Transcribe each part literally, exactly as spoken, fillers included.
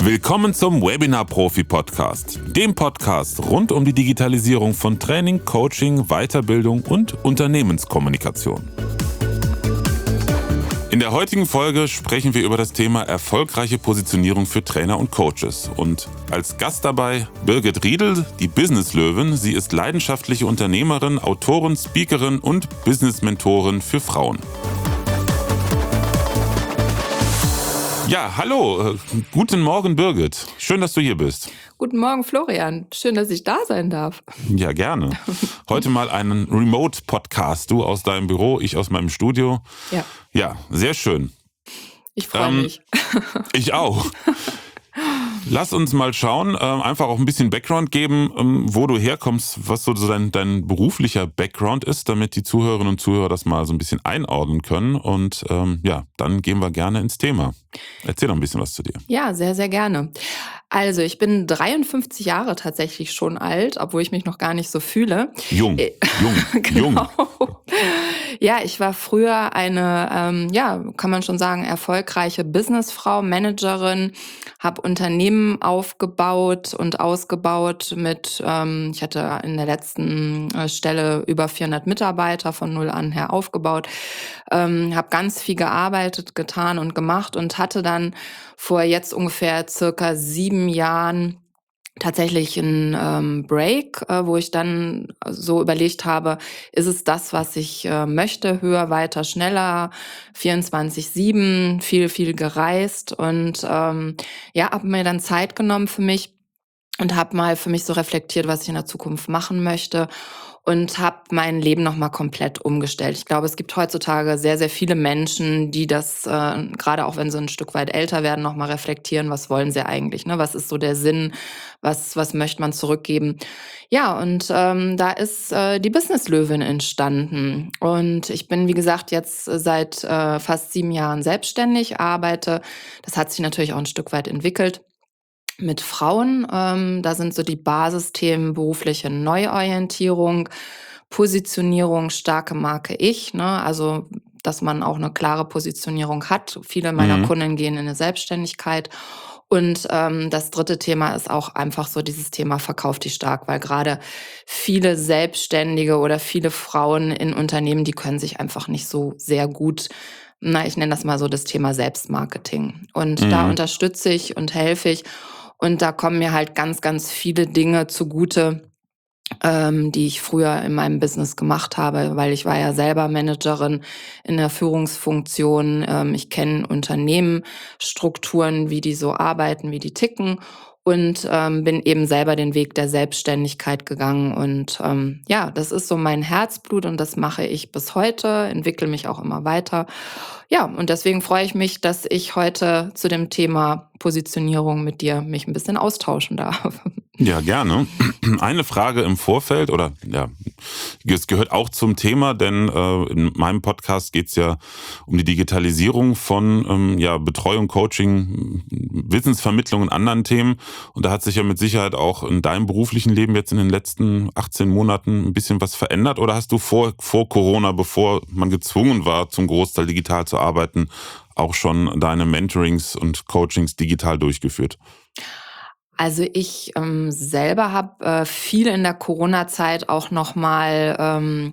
Willkommen zum Webinar-Profi-Podcast, dem Podcast rund um die Digitalisierung von Training, Coaching, Weiterbildung und Unternehmenskommunikation. In der heutigen Folge sprechen wir über das Thema erfolgreiche Positionierung für Trainer und Coaches. Und als Gast dabei Birgit Riedel, die Business-Löwin. Sie ist leidenschaftliche Unternehmerin, Autorin, Speakerin und Business-Mentorin für Frauen. Ja, hallo, guten Morgen Birgit. Schön, dass du hier bist. Guten Morgen Florian, schön, dass ich da sein darf. Ja, gerne. Heute mal einen Remote-Podcast. Du aus deinem Büro, ich aus meinem Studio. Ja. Ja, sehr schön. Ich freue ähm, mich. Ich auch. Lass uns mal schauen, einfach auch ein bisschen Background geben, wo du herkommst, was so dein, dein beruflicher Background ist, damit die Zuhörerinnen und Zuhörer das mal so ein bisschen einordnen können. Und ähm, ja, dann gehen wir gerne ins Thema. Erzähl doch ein bisschen was zu dir. Ja, sehr, sehr gerne. Also ich bin dreiundfünfzig Jahre tatsächlich schon alt, obwohl ich mich noch gar nicht so fühle. Jung, Äh, jung, genau. jung. Ja, ich war früher eine, ähm, ja, kann man schon sagen, erfolgreiche Businessfrau, Managerin, habe Unternehmen aufgebaut und ausgebaut mit, ähm, ich hatte in der letzten äh, Stelle über vierhundert Mitarbeiter von null an her aufgebaut, ähm, habe ganz viel gearbeitet, getan und gemacht und hatte dann vor jetzt ungefähr circa sieben Jahren tatsächlich ein ähm, Break, äh, wo ich dann so überlegt habe, ist es das, was ich äh, möchte, höher, weiter, schneller, vierundzwanzig sieben, viel, viel gereist und ähm, ja, habe mir dann Zeit genommen für mich und habe mal für mich so reflektiert, was ich in der Zukunft machen möchte und habe mein Leben nochmal komplett umgestellt. Ich glaube, es gibt heutzutage sehr, sehr viele Menschen, die das, äh, gerade auch wenn sie ein Stück weit älter werden, nochmal reflektieren, was wollen sie eigentlich, ne? Was ist so der Sinn, was, was möchte man zurückgeben? Ja, und ähm, da ist äh, die Business-Löwin entstanden. Und ich bin, wie gesagt, jetzt seit äh, fast sieben Jahren selbstständig, arbeite. Das hat sich natürlich auch ein Stück weit entwickelt mit Frauen. Ähm, da sind so die Basisthemen berufliche Neuorientierung, Positionierung, starke Marke Ich, ne? Also, dass man auch eine klare Positionierung hat. Viele meiner Mhm. Kunden gehen in eine Selbstständigkeit. Und ähm, das dritte Thema ist auch einfach so dieses Thema Verkauf dich stark, weil gerade viele Selbstständige oder viele Frauen in Unternehmen, die können sich einfach nicht so sehr gut, na, ich nenne das mal so das Thema Selbstmarketing. Und da Mhm. unterstütze ich und helfe ich. Und da kommen mir halt ganz, ganz viele Dinge zugute, ähm, die ich früher in meinem Business gemacht habe, weil ich war ja selber Managerin in der Führungsfunktion. Ähm, ich kenne Unternehmen, Strukturen, wie die so arbeiten, wie die ticken und ähm, bin eben selber den Weg der Selbstständigkeit gegangen. Und ähm, ja, das ist so mein Herzblut und das mache ich bis heute, entwickle mich auch immer weiter. Ja, und deswegen freue ich mich, dass ich heute zu dem Thema Positionierung mit dir mich ein bisschen austauschen darf. Ja, gerne. Eine Frage im Vorfeld, oder ja, es gehört auch zum Thema, denn äh, in meinem Podcast geht es ja um die Digitalisierung von ähm, ja, Betreuung, Coaching, Wissensvermittlung und anderen Themen. Und da hat sich ja mit Sicherheit auch in deinem beruflichen Leben jetzt in den letzten achtzehn Monaten ein bisschen was verändert. Oder hast du vor, vor Corona, bevor man gezwungen war, zum Großteil digital zu arbeiten, auch schon deine Mentorings und Coachings digital durchgeführt? Also ich ähm, selber habe äh, viel in der Corona-Zeit auch noch mal ähm,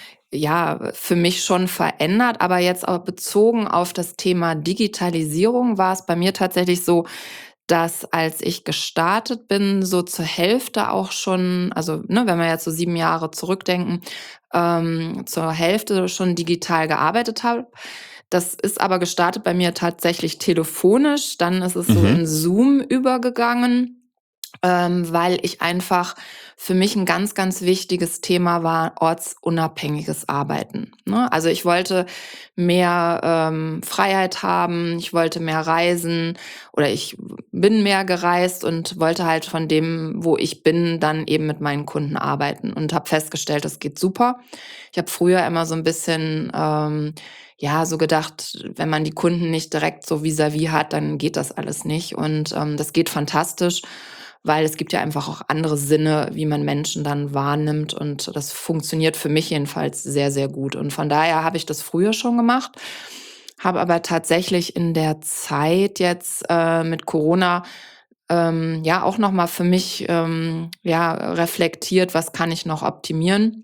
ja für mich schon verändert, aber jetzt auch bezogen auf das Thema Digitalisierung war es bei mir tatsächlich so, dass als ich gestartet bin, so zur Hälfte auch schon, also ne, wenn wir jetzt so sieben Jahre zurückdenken, ähm, zur Hälfte schon digital gearbeitet habe. Das ist aber gestartet bei mir tatsächlich telefonisch, dann ist es so Mhm. in Zoom übergegangen, ähm, weil ich einfach für mich ein ganz, ganz wichtiges Thema war ortsunabhängiges Arbeiten, ne? Also, ich wollte mehr ähm, Freiheit haben, ich wollte mehr reisen oder ich bin mehr gereist und wollte halt von dem, wo ich bin, dann eben mit meinen Kunden arbeiten und habe festgestellt, das geht super. Ich habe früher immer so ein bisschen, ähm, ja, so gedacht, wenn man die Kunden nicht direkt so vis-à-vis hat, dann geht das alles nicht und ähm, das geht fantastisch, weil es gibt ja einfach auch andere Sinne, wie man Menschen dann wahrnimmt und das funktioniert für mich jedenfalls sehr, sehr gut. Und von daher habe ich das früher schon gemacht, habe aber tatsächlich in der Zeit jetzt äh, mit Corona ähm, ja auch nochmal für mich ähm, ja, reflektiert, was kann ich noch optimieren.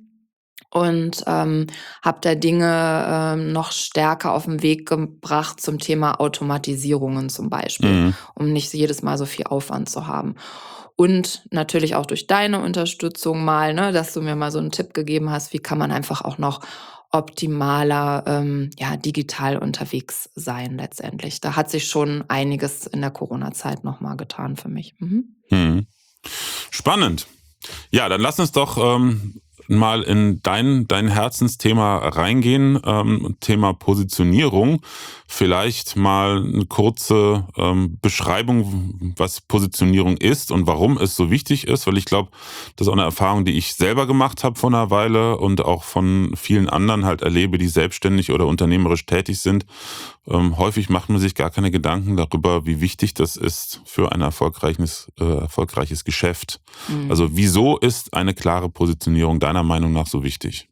Und ähm, habe da Dinge ähm, noch stärker auf den Weg gebracht zum Thema Automatisierungen zum Beispiel, Mhm. um nicht jedes Mal so viel Aufwand zu haben. Und natürlich auch durch deine Unterstützung mal, ne, dass du mir mal so einen Tipp gegeben hast, wie kann man einfach auch noch optimaler ähm, ja, digital unterwegs sein letztendlich. Da hat sich schon einiges in der Corona-Zeit nochmal getan für mich. Mhm. Mhm. Spannend. Ja, dann lass uns doch ähm, mal in dein, dein Herzensthema reingehen, ähm, Thema Positionierung. Vielleicht mal eine kurze ähm, Beschreibung, was Positionierung ist und warum es so wichtig ist, weil ich glaube, das ist auch eine Erfahrung, die ich selber gemacht habe vor einer Weile und auch von vielen anderen halt erlebe, die selbstständig oder unternehmerisch tätig sind. Ähm, häufig macht man sich gar keine Gedanken darüber, wie wichtig das ist für ein erfolgreiches, äh, erfolgreiches Geschäft. Mhm. Also wieso ist eine klare Positionierung deiner Meinung nach so wichtig?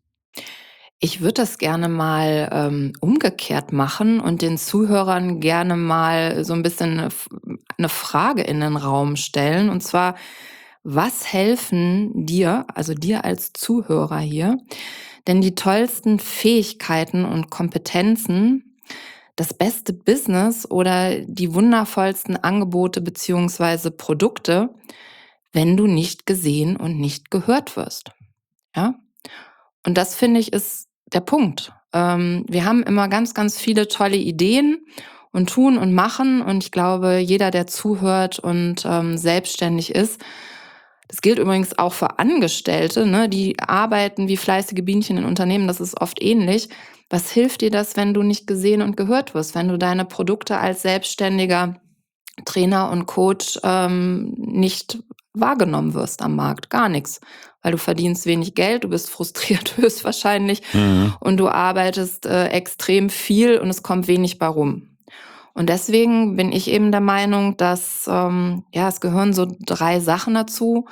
Ich würde das gerne mal ähm, umgekehrt machen und den Zuhörern gerne mal so ein bisschen eine F 'ne Frage in den Raum stellen. Und zwar: Was helfen dir, also dir als Zuhörer hier, denn die tollsten Fähigkeiten und Kompetenzen, das beste Business oder die wundervollsten Angebote beziehungsweise Produkte, wenn du nicht gesehen und nicht gehört wirst? Ja? Und das finde ich ist der Punkt. Ähm, wir haben immer ganz, ganz viele tolle Ideen und tun und machen. Und ich glaube, jeder, der zuhört und ähm, selbstständig ist, das gilt übrigens auch für Angestellte, ne, die arbeiten wie fleißige Bienchen in Unternehmen, das ist oft ähnlich. Was hilft dir das, wenn du nicht gesehen und gehört wirst, wenn du deine Produkte als Selbstständiger Trainer und Coach ähm, nicht wahrgenommen wirst am Markt? Gar nichts, weil du verdienst wenig Geld, du bist frustriert höchstwahrscheinlich Mhm. und du arbeitest äh, extrem viel und es kommt wenig bei rum. Und deswegen bin ich eben der Meinung, dass ähm, ja, es gehören so drei Sachen dazu.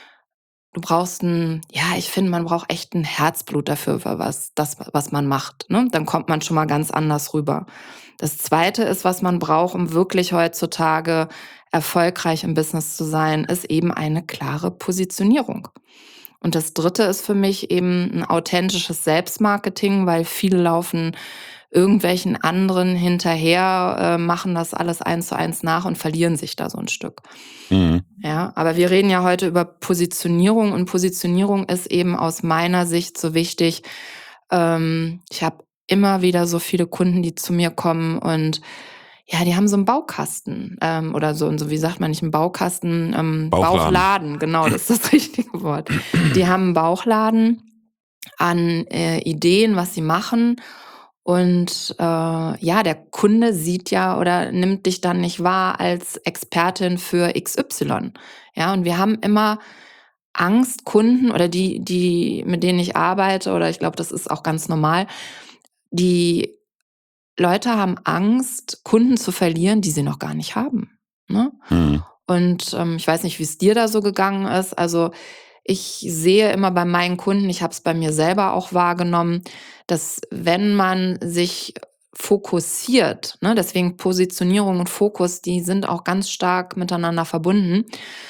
Du brauchst ein, ja, ich finde, man braucht echt ein Herzblut dafür, für was das, was man macht, ne? Dann kommt man schon mal ganz anders rüber. Das Zweite ist, was man braucht, um wirklich heutzutage erfolgreich im Business zu sein, ist eben eine klare Positionierung. Und das Dritte ist für mich eben ein authentisches Selbstmarketing, weil viele laufen irgendwelchen anderen hinterher, äh, machen das alles eins zu eins nach und verlieren sich da so ein Stück. Mhm. Ja, aber wir reden ja heute über Positionierung und Positionierung ist eben aus meiner Sicht so wichtig. Ähm, ich habe immer wieder so viele Kunden, die zu mir kommen und ja, die haben so einen Baukasten ähm, oder so, und so, wie sagt man nicht, einen Baukasten, ähm, Bauchladen. Bauchladen, genau, das ist das richtige Wort. Die haben einen Bauchladen an äh, Ideen, was sie machen. Und äh, ja, der Kunde sieht ja oder nimmt dich dann nicht wahr als Expertin für X Y. Ja, und wir haben immer Angst, Kunden oder die, die, mit denen ich arbeite, oder ich glaube, das ist auch ganz normal, die Leute haben Angst, Kunden zu verlieren, die sie noch gar nicht haben. Ne? Mhm. Und ähm, ich weiß nicht, wie es dir da so gegangen ist. Also ich sehe immer bei meinen Kunden, ich habe es bei mir selber auch wahrgenommen, dass wenn man sich fokussiert, ne, deswegen Positionierung und Fokus, die sind auch ganz stark miteinander verbunden,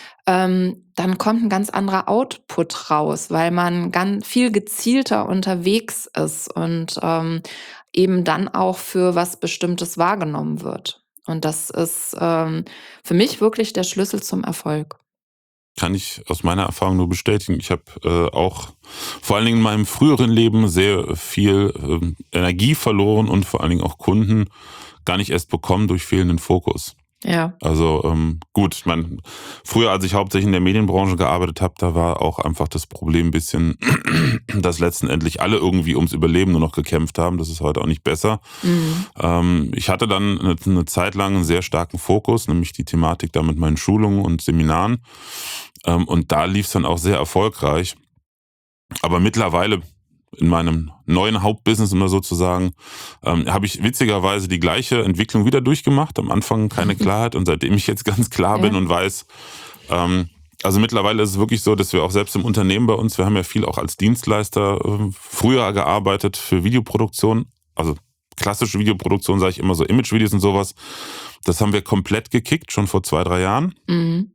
ähm, dann kommt ein ganz anderer Output raus, weil man ganz viel gezielter unterwegs ist und ähm, eben dann auch für was Bestimmtes wahrgenommen wird. Und das ist ähm, für mich wirklich der Schlüssel zum Erfolg. Kann ich aus meiner Erfahrung nur bestätigen. Ich habe äh, auch vor allen Dingen in meinem früheren Leben sehr viel ähm, Energie verloren und vor allen Dingen auch Kunden gar nicht erst bekommen durch fehlenden Fokus. Ja. Also ähm, gut, ich meine, früher, als ich hauptsächlich in der Medienbranche gearbeitet habe, da war auch einfach das Problem ein bisschen, dass letztendlich alle irgendwie ums Überleben nur noch gekämpft haben. Das ist heute auch nicht besser. Mhm. Ähm, ich hatte dann eine, eine Zeit lang einen sehr starken Fokus, nämlich die Thematik da mit meinen Schulungen und Seminaren. Ähm, und da lief es dann auch sehr erfolgreich. Aber mittlerweile in meinem neuen Hauptbusiness, um das sozusagen, ähm, habe ich witzigerweise die gleiche Entwicklung wieder durchgemacht. Am Anfang keine Klarheit und seitdem ich jetzt ganz klar bin Ja. und weiß, ähm, also mittlerweile ist es wirklich so, dass wir auch selbst im Unternehmen bei uns, wir haben ja viel auch als Dienstleister äh, früher gearbeitet für Videoproduktion, also klassische Videoproduktion, sage ich immer, so Imagevideos und sowas. Das haben wir komplett gekickt, schon vor zwei, drei Jahren. Mhm.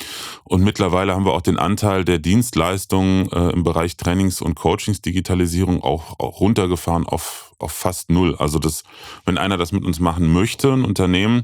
Und mittlerweile haben wir auch den Anteil der Dienstleistungen äh, im Bereich Trainings- und Coachings-Digitalisierung auch, auch runtergefahren auf, auf fast null. Also das, wenn einer das mit uns machen möchte, ein Unternehmen,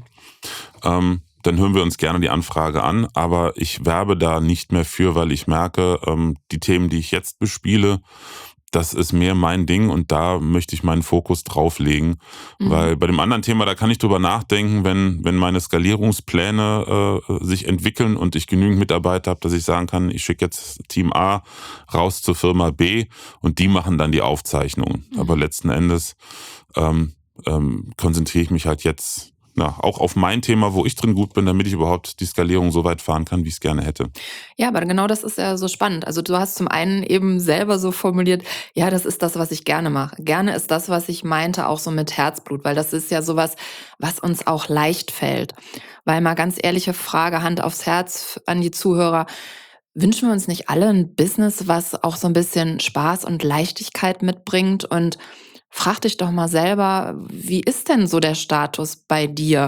ähm, dann hören wir uns gerne die Anfrage an. Aber ich werbe da nicht mehr für, weil ich merke, ähm, die Themen, die ich jetzt bespiele, das ist mehr mein Ding und da möchte ich meinen Fokus drauflegen. Mhm. Weil bei dem anderen Thema, da kann ich drüber nachdenken, wenn, wenn meine Skalierungspläne äh, sich entwickeln und ich genügend Mitarbeiter habe, dass ich sagen kann, ich schicke jetzt Team A raus zur Firma B und die machen dann die Aufzeichnungen. Mhm. Aber letzten Endes ähm, ähm, konzentriere ich mich halt jetzt na, auch auf mein Thema, wo ich drin gut bin, damit ich überhaupt die Skalierung so weit fahren kann, wie ich es gerne hätte. Ja, aber genau das ist ja so spannend. Also du hast zum einen eben selber so formuliert, ja, das ist das, was ich gerne mache. Gerne ist das, was ich meinte, auch so mit Herzblut, weil das ist ja sowas, was uns auch leicht fällt. Weil mal ganz ehrliche Frage, Hand aufs Herz an die Zuhörer, wünschen wir uns nicht alle ein Business, was auch so ein bisschen Spaß und Leichtigkeit mitbringt? Und frag dich doch mal selber, wie ist denn so der Status bei dir?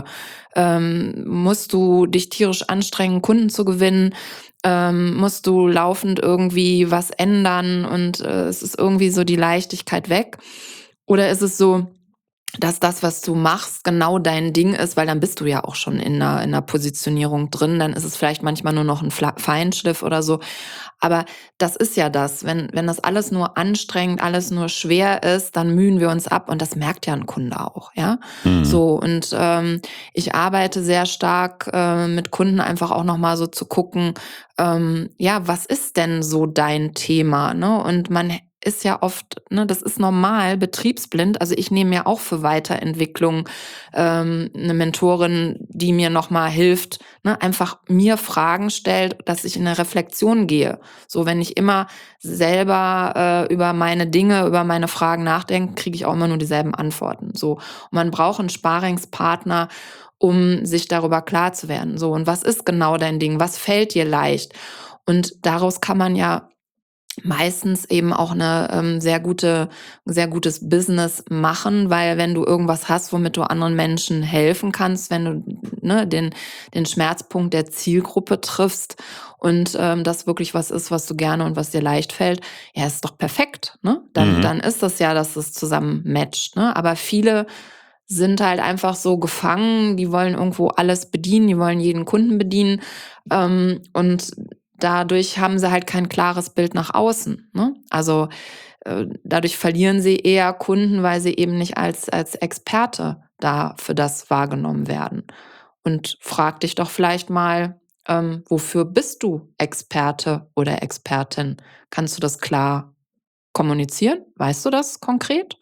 Ähm, musst du dich tierisch anstrengen, Kunden zu gewinnen? Ähm, musst du laufend irgendwie was ändern und äh, es ist irgendwie so die Leichtigkeit weg? Oder ist es so, dass das, was du machst, genau dein Ding ist, weil dann bist du ja auch schon in einer, in einer Positionierung drin, dann ist es vielleicht manchmal nur noch ein Fla- Feinschliff oder so. Aber das ist ja das, wenn, wenn das alles nur anstrengend, alles nur schwer ist, dann mühen wir uns ab und das merkt ja ein Kunde auch, ja. Mhm. So, und ähm, ich arbeite sehr stark äh, mit Kunden einfach auch nochmal so zu gucken, ähm, ja, was ist denn so dein Thema, ne? Und man ist ja oft, ne, das ist normal, betriebsblind. Also ich nehme mir auch für Weiterentwicklung ähm, eine Mentorin, die mir nochmal hilft, ne, einfach mir Fragen stellt, dass ich in eine Reflexion gehe. So, wenn ich immer selber äh, über meine Dinge, über meine Fragen nachdenke, kriege ich auch immer nur dieselben Antworten. So, und man braucht einen Sparingspartner, um sich darüber klar zu werden. So, und was ist genau dein Ding? Was fällt dir leicht? Und daraus kann man ja meistens eben auch eine ähm, sehr gute, sehr gutes Business machen, weil wenn du irgendwas hast, womit du anderen Menschen helfen kannst, wenn du ne, den, den Schmerzpunkt der Zielgruppe triffst und ähm, das wirklich was ist, was du gerne und was dir leicht fällt, ja, ist doch perfekt. Ne? Dann, Mhm. dann ist das ja, dass es zusammen matcht. Ne? Aber viele sind halt einfach so gefangen, die wollen irgendwo alles bedienen, die wollen jeden Kunden bedienen ähm, und dadurch haben sie halt kein klares Bild nach außen. Ne? Also äh, dadurch verlieren sie eher Kunden, weil sie eben nicht als, als Experte da für das wahrgenommen werden. Und frag dich doch vielleicht mal, ähm, wofür bist du Experte oder Expertin? Kannst du das klar kommunizieren? Weißt du das konkret?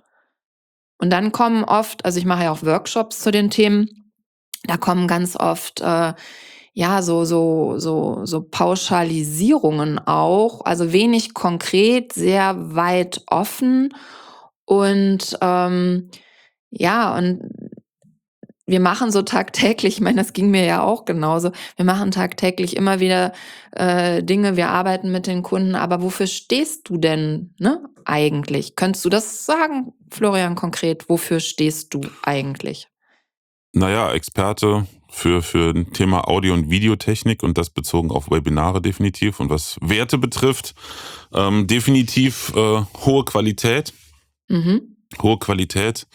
Und dann kommen oft, also ich mache ja auch Workshops zu den Themen, da kommen ganz oft äh, ja so so so so Pauschalisierungen auch, also wenig konkret, sehr weit offen und ähm, ja und wir machen so tagtäglich, ich meine, das ging mir ja auch genauso. Wir machen tagtäglich immer wieder äh, Dinge, wir arbeiten mit den Kunden, aber wofür stehst du denn, ne, eigentlich? Könntest du das sagen, Florian, konkret? Wofür stehst du eigentlich? Naja, Experte für, für ein Thema Audio- und Videotechnik und das bezogen auf Webinare definitiv. Und was Werte betrifft, ähm, definitiv äh, hohe Qualität. Mhm. Hohe Qualität.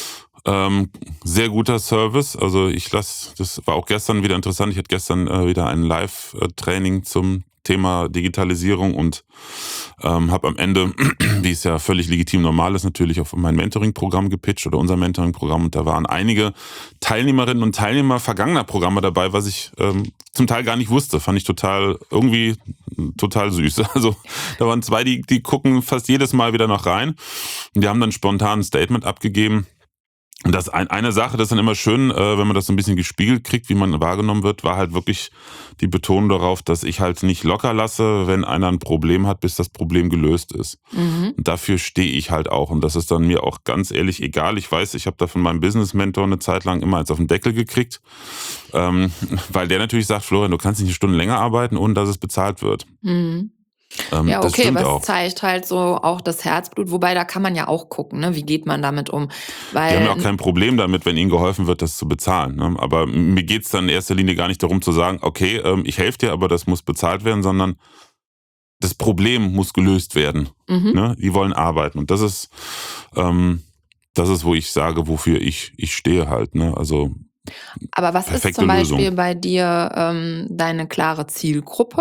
Ähm, sehr guter Service. Also ich lasse, das war auch gestern wieder interessant. Ich hatte gestern äh, wieder ein Live-Training zum Thema Digitalisierung und ähm, habe am Ende, wie es ja völlig legitim normal ist, natürlich auf mein Mentoring-Programm gepitcht oder unser Mentoring-Programm und da waren einige Teilnehmerinnen und Teilnehmer vergangener Programme dabei, was ich ähm, zum Teil gar nicht wusste. Fand ich total, irgendwie total süß. Also da waren zwei, die, die gucken fast jedes Mal wieder noch rein und die haben dann spontan ein Statement abgegeben. Und das ein, eine Sache, das ist dann immer schön, äh, wenn man das so ein bisschen gespiegelt kriegt, wie man wahrgenommen wird, war halt wirklich die Betonung darauf, dass ich halt nicht locker lasse, wenn einer ein Problem hat, bis das Problem gelöst ist. Mhm. Und dafür stehe ich halt auch. Und das ist dann mir auch ganz ehrlich egal. Ich weiß, ich habe da von meinem Business-Mentor eine Zeit lang immer eins auf den Deckel gekriegt, ähm, weil der natürlich sagt, Florian, du kannst nicht eine Stunde länger arbeiten, ohne dass es bezahlt wird. Mhm. Ähm, Ja, das okay, stimmt was auch. zeigt halt so auch das Herzblut, wobei da kann man ja auch gucken, ne? Wie geht man damit um? Die haben ja Weil auch kein Problem damit, wenn ihnen geholfen wird, das zu bezahlen. Ne? Aber mir geht's dann in erster Linie gar nicht darum zu sagen, okay, ähm, ich helfe dir, aber das muss bezahlt werden, sondern das Problem muss gelöst werden. mhm. Ne? Die wollen arbeiten. Und das ist, ähm, das ist, wo ich sage, wofür ich, ich stehe halt. Ne? Also Aber was ist perfekte zum Beispiel Lösung. bei dir ähm, deine klare Zielgruppe?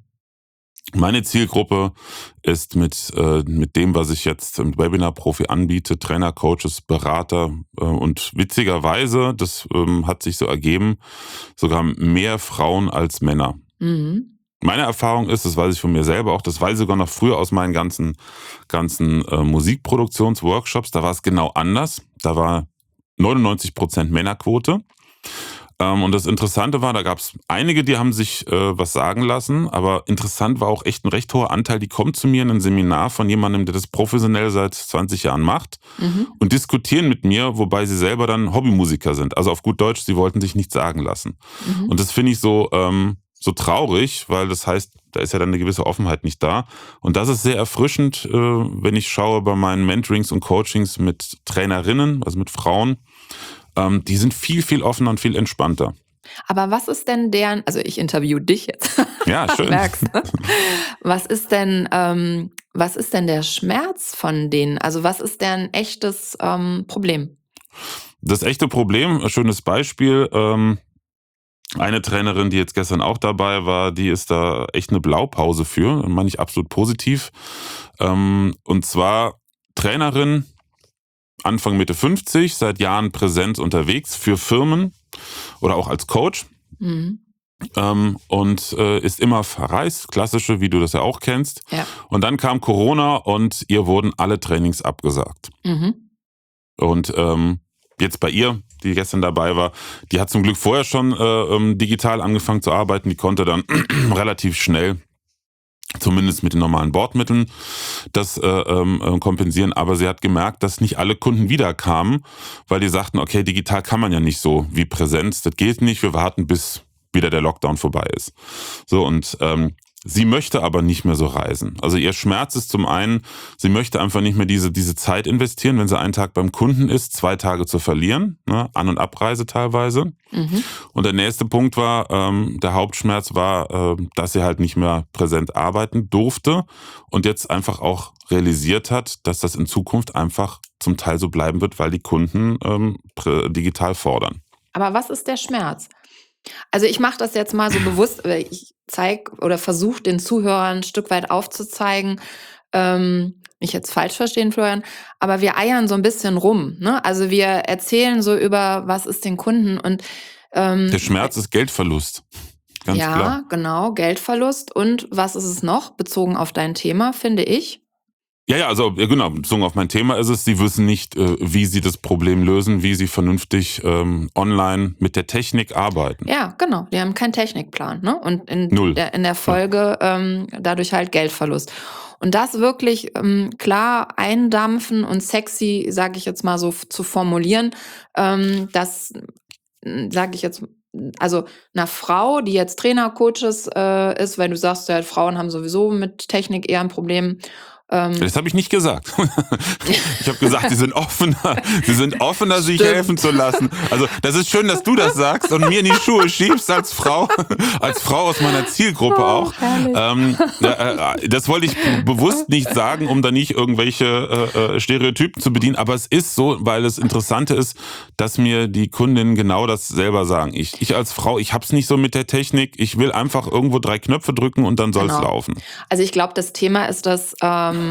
Meine Zielgruppe ist mit, äh, mit dem, was ich jetzt im Webinar-Profi anbiete, Trainer, Coaches, Berater äh, und witzigerweise, das ähm, hat sich so ergeben, sogar mehr Frauen als Männer. Mhm. Meine Erfahrung ist, das weiß ich von mir selber auch, das weiß ich sogar noch früher aus meinen ganzen, ganzen äh, Musikproduktionsworkshops, da war es genau anders. Da war neunundneunzig Prozent Männerquote. Ähm, und das Interessante war, da gab es einige, die haben sich äh, was sagen lassen, aber interessant war auch echt ein recht hoher Anteil, die kommen zu mir in ein Seminar von jemandem, der das professionell seit zwanzig Jahren macht Mhm. und diskutieren mit mir, wobei sie selber dann Hobbymusiker sind. Also auf gut Deutsch, sie wollten sich nichts sagen lassen. Und Mhm. das finde ich so, ähm, so traurig, weil das heißt, da ist ja dann eine gewisse Offenheit nicht da. Und das ist sehr erfrischend, äh, wenn ich schaue bei meinen Mentorings und Coachings mit Trainerinnen, also mit Frauen. Ähm, die sind viel, viel offener und viel entspannter. Aber was ist denn deren, also ich interview dich jetzt, Ja, schön. merkst du? Was ist denn, ähm, was ist denn der Schmerz von denen? Also was ist deren echtes ähm, Problem? Das echte Problem, ein schönes Beispiel, ähm, eine Trainerin, die jetzt gestern auch dabei war, die ist da echt eine Blaupause für, meine ich absolut positiv. Ähm, und zwar Trainerin, Anfang Mitte fünfzig, seit Jahren Präsenz unterwegs für Firmen oder auch als Coach. Mhm. Ähm, und äh, ist immer verreist, klassische, wie du das ja auch kennst. Ja. Und dann kam Corona und ihr wurden alle Trainings abgesagt. Mhm. Und ähm, jetzt bei ihr, die gestern dabei war, die hat zum Glück vorher schon äh, ähm, digital angefangen zu arbeiten. Die konnte dann relativ schnell, zumindest mit den normalen Bordmitteln, das äh, ähm, kompensieren. Aber sie hat gemerkt, dass nicht alle Kunden wiederkamen, weil die sagten, okay, digital kann man ja nicht so wie Präsenz. Das geht nicht, wir warten, bis wieder der Lockdown vorbei ist. So, und ähm, sie möchte aber nicht mehr so reisen. Also ihr Schmerz ist zum einen, sie möchte einfach nicht mehr diese, diese Zeit investieren, wenn sie einen Tag beim Kunden ist, zwei Tage zu verlieren, ne? An- und Abreise teilweise. Mhm. Und der nächste Punkt war, ähm, der Hauptschmerz war, äh, dass sie halt nicht mehr präsent arbeiten durfte und jetzt einfach auch realisiert hat, dass das in Zukunft einfach zum Teil so bleiben wird, weil die Kunden ähm, prä- digital fordern. Aber was ist der Schmerz? Also ich mache das jetzt mal so bewusst, äh, ich zeige oder versuche den Zuhörern ein Stück weit aufzuzeigen, ähm, nicht jetzt falsch verstehen, Florian, aber wir eiern so ein bisschen rum. Ne? Also wir erzählen so über, was ist den Kunden und Der ähm, Schmerz ist Geldverlust, ganz klar. ja, genau, Geldverlust und was ist es noch, bezogen auf dein Thema, finde ich. Ja, ja, also ja, genau, bezogen auf mein Thema ist es, sie wissen nicht, äh, wie sie das Problem lösen, wie sie vernünftig ähm, online mit der Technik arbeiten. Ja, genau, die haben keinen Technikplan, ne? Und in Null. der, in der Folge ähm, dadurch halt Geldverlust. Und das wirklich ähm, klar eindampfen und sexy, sage ich jetzt mal so, f- zu formulieren, ähm, das sage ich jetzt, also einer Frau, die jetzt Trainer, Coaches äh, ist, weil du sagst, ja, Frauen haben sowieso mit Technik eher ein Problem. Ähm, Das habe ich nicht gesagt. Ich habe gesagt, sie sind offener, sie sind offener, sich Stimmt. helfen zu lassen. Also das ist schön, dass du das sagst und mir in die Schuhe schiebst als Frau, als Frau aus meiner Zielgruppe auch. herrlich. Ähm, ja, äh, das wollte ich b- bewusst nicht sagen, um da nicht irgendwelche äh, äh, Stereotypen zu bedienen. Aber es ist so, weil das Interessante ist, dass mir die Kundinnen genau das selber sagen. Ich, ich als Frau, ich hab's nicht so mit der Technik. Ich will einfach irgendwo drei Knöpfe drücken und dann soll's Genau. laufen. Also ich glaube, das Thema ist das ähm,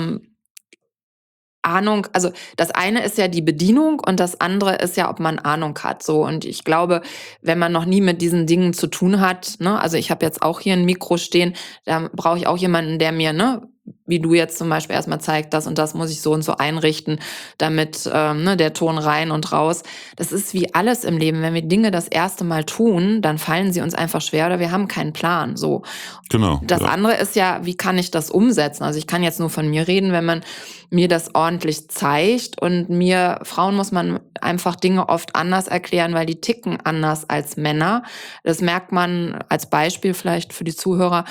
Ahnung, also das eine ist ja die Bedienung und das andere ist ja, ob man Ahnung hat. So, und ich glaube, wenn man noch nie mit diesen Dingen zu tun hat, ne, also ich habe jetzt auch hier ein Mikro stehen, da brauche ich auch jemanden, der mir, ne, wie du jetzt zum Beispiel erstmal zeigst, das und das muss ich so und so einrichten, damit ähm, ne, der Ton rein und raus. Das ist wie alles im Leben. Wenn wir Dinge das erste Mal tun, dann fallen sie uns einfach schwer oder wir haben keinen Plan. So. Genau. Das ja. andere ist ja, wie kann ich das umsetzen? Also ich kann jetzt nur von mir reden, wenn man mir das ordentlich zeigt, und mir, Frauen muss man einfach Dinge oft anders erklären, weil die ticken anders als Männer. Das merkt man als Beispiel vielleicht für die Zuhörer.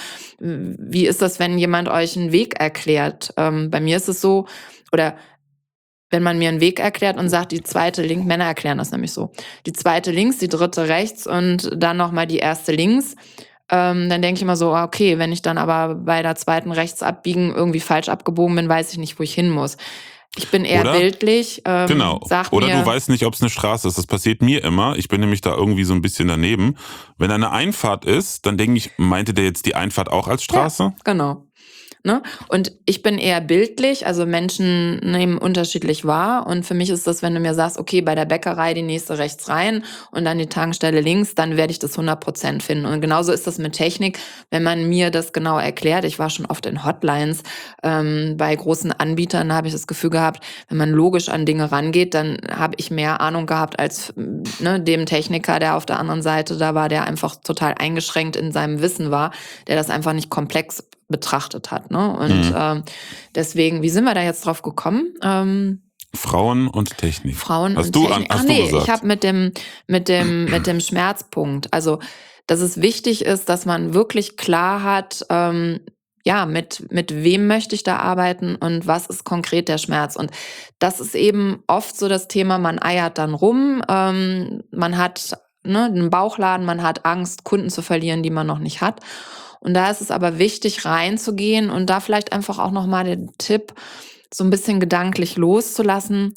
Wie ist das, wenn jemand euch einen Weg erklärt? Ähm, bei mir ist es so, oder wenn man mir einen Weg erklärt und sagt, die zweite links, Männer erklären das nämlich so, die zweite links, die dritte rechts und dann nochmal die erste links, ähm, dann denke ich immer so, okay, wenn ich dann aber bei der zweiten rechts abbiegen irgendwie falsch abgebogen bin, weiß ich nicht, wo ich hin muss. Ich bin eher Oder, bildlich. Ähm, genau. sag Oder mir, du weißt nicht, ob es eine Straße ist. Das passiert mir immer. Ich bin nämlich da irgendwie so ein bisschen daneben. Wenn da eine Einfahrt ist, dann denke ich, meinte der jetzt die Einfahrt auch als Straße? Ja, genau. Ne? Und ich bin eher bildlich, also Menschen nehmen unterschiedlich wahr. Und für mich ist das, wenn du mir sagst, okay, bei der Bäckerei die nächste rechts rein und dann die Tankstelle links, dann werde ich das hundert Prozent finden. Und genauso ist das mit Technik, wenn man mir das genau erklärt. Ich war schon oft in Hotlines ähm, bei großen Anbietern, da habe ich das Gefühl gehabt, wenn man logisch an Dinge rangeht, dann habe ich mehr Ahnung gehabt als ne, dem Techniker, der auf der anderen Seite da war, der einfach total eingeschränkt in seinem Wissen war, der das einfach nicht komplex betrachtet hat. Ne? Und Mhm. ähm, deswegen, wie sind wir da jetzt drauf gekommen? Ähm, Frauen und Technik. Frauen Hast und du Technik. an- hast Ach du nee, gesagt. ich habe mit dem, mit dem, mit dem Schmerzpunkt. Also, dass es wichtig ist, dass man wirklich klar hat, ähm, ja, mit, mit wem möchte ich da arbeiten und was ist konkret der Schmerz. Und das ist eben oft so das Thema, man eiert dann rum, ähm, man hat ne, einen Bauchladen, man hat Angst, Kunden zu verlieren, die man noch nicht hat. Und da ist es aber wichtig, reinzugehen und da vielleicht einfach auch nochmal den Tipp, so ein bisschen gedanklich loszulassen.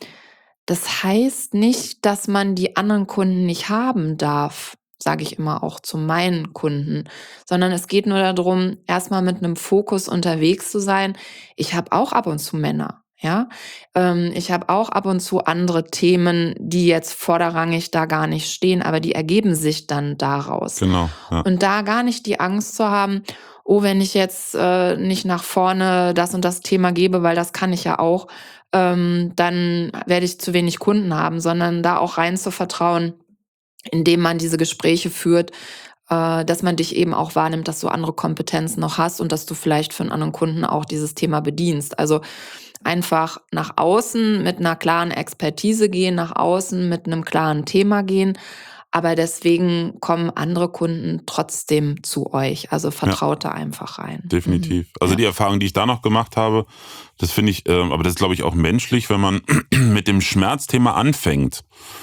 Das heißt nicht, dass man die anderen Kunden nicht haben darf, sage ich immer auch zu meinen Kunden, sondern es geht nur darum, erstmal mit einem Fokus unterwegs zu sein. Ich habe auch ab und zu Männer. Ja, ähm, ich habe auch ab und zu andere Themen, die jetzt vorderrangig da gar nicht stehen, aber die ergeben sich dann daraus. Genau. Ja. Und da gar nicht die Angst zu haben, oh, wenn ich jetzt äh, nicht nach vorne das und das Thema gebe, weil das kann ich ja auch, ähm, dann werde ich zu wenig Kunden haben, sondern da auch rein zu vertrauen, indem man diese Gespräche führt, äh, dass man dich eben auch wahrnimmt, dass du andere Kompetenzen noch hast und dass du vielleicht für einen anderen Kunden auch dieses Thema bedienst. Also einfach nach außen mit einer klaren Expertise gehen, nach außen mit einem klaren Thema gehen. Aber deswegen kommen andere Kunden trotzdem zu euch. Also vertraut da einfach rein. Definitiv. Mhm. Also Ja. die Erfahrung, die ich da noch gemacht habe, das finde ich, ähm, aber das ist, glaube ich, auch menschlich, wenn man mit dem Schmerzthema anfängt.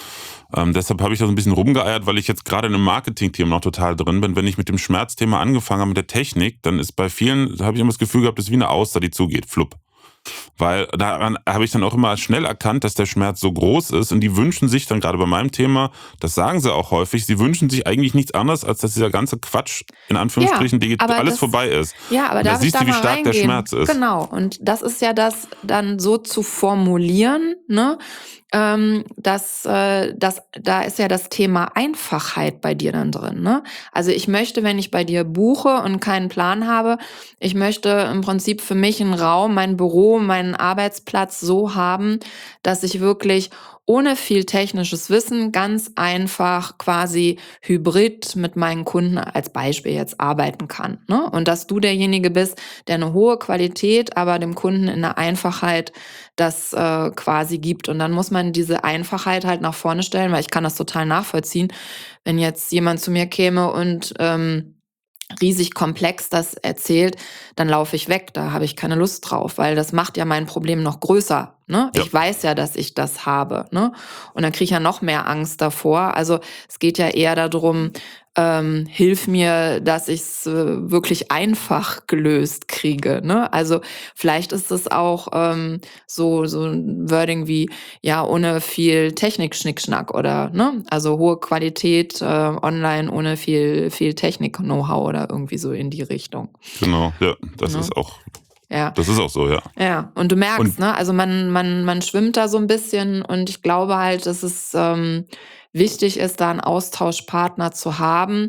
Ähm, deshalb habe ich da so ein bisschen rumgeeiert, weil ich jetzt gerade in einem Marketing-Team noch total drin bin. Wenn ich mit dem Schmerzthema angefangen habe, mit der Technik, dann ist bei vielen, da habe ich immer das Gefühl gehabt, das ist wie eine Auster, die zugeht, flupp. Weil daran habe ich dann auch immer schnell erkannt, dass der Schmerz so groß ist, und die wünschen sich dann gerade bei meinem Thema, das sagen sie auch häufig, sie wünschen sich eigentlich nichts anderes, als dass dieser ganze Quatsch, in Anführungsstrichen, Ja, digital, aber alles das- vorbei ist. Ja, aber Und da darf ich siehst da du, wie mal stark der reingehen? Schmerz ist. Genau, und das ist ja das dann so zu formulieren, ne? Ähm, dass, äh, das, da ist ja das Thema Einfachheit bei dir dann drin, ne? Also ich möchte, wenn ich bei dir buche und keinen Plan habe, ich möchte im Prinzip für mich einen Raum, mein Büro, meinen Arbeitsplatz so haben, dass ich wirklich ohne viel technisches Wissen ganz einfach quasi hybrid mit meinen Kunden als Beispiel jetzt arbeiten kann. Ne? Und dass du derjenige bist, der eine hohe Qualität, aber dem Kunden in der Einfachheit das äh, quasi gibt. Und dann muss man diese Einfachheit halt nach vorne stellen, weil ich kann das total nachvollziehen, wenn jetzt jemand zu mir käme und ähm, riesig komplex das erzählt, dann laufe ich weg, da habe ich keine Lust drauf, weil das macht ja mein Problem noch größer. Ne? Ja. Ich weiß ja, dass ich das habe. Ne? Und dann kriege ich ja noch mehr Angst davor. Also es geht ja eher darum, ähm, hilf mir, dass ich es äh, wirklich einfach gelöst kriege. Ne? Also vielleicht ist es auch ähm, so, so ein Wording wie, ja, ohne viel Technik-Schnickschnack oder, ne? Also hohe Qualität äh, online, ohne viel, viel Technik-Know-how oder irgendwie so in die Richtung. Genau, ja, das Ne? ist auch, Ja. das ist auch so, ja. Ja, und du merkst, Und- ne, also man, man, man schwimmt da so ein bisschen, und ich glaube halt, dass es ähm, wichtig ist, da einen Austauschpartner zu haben,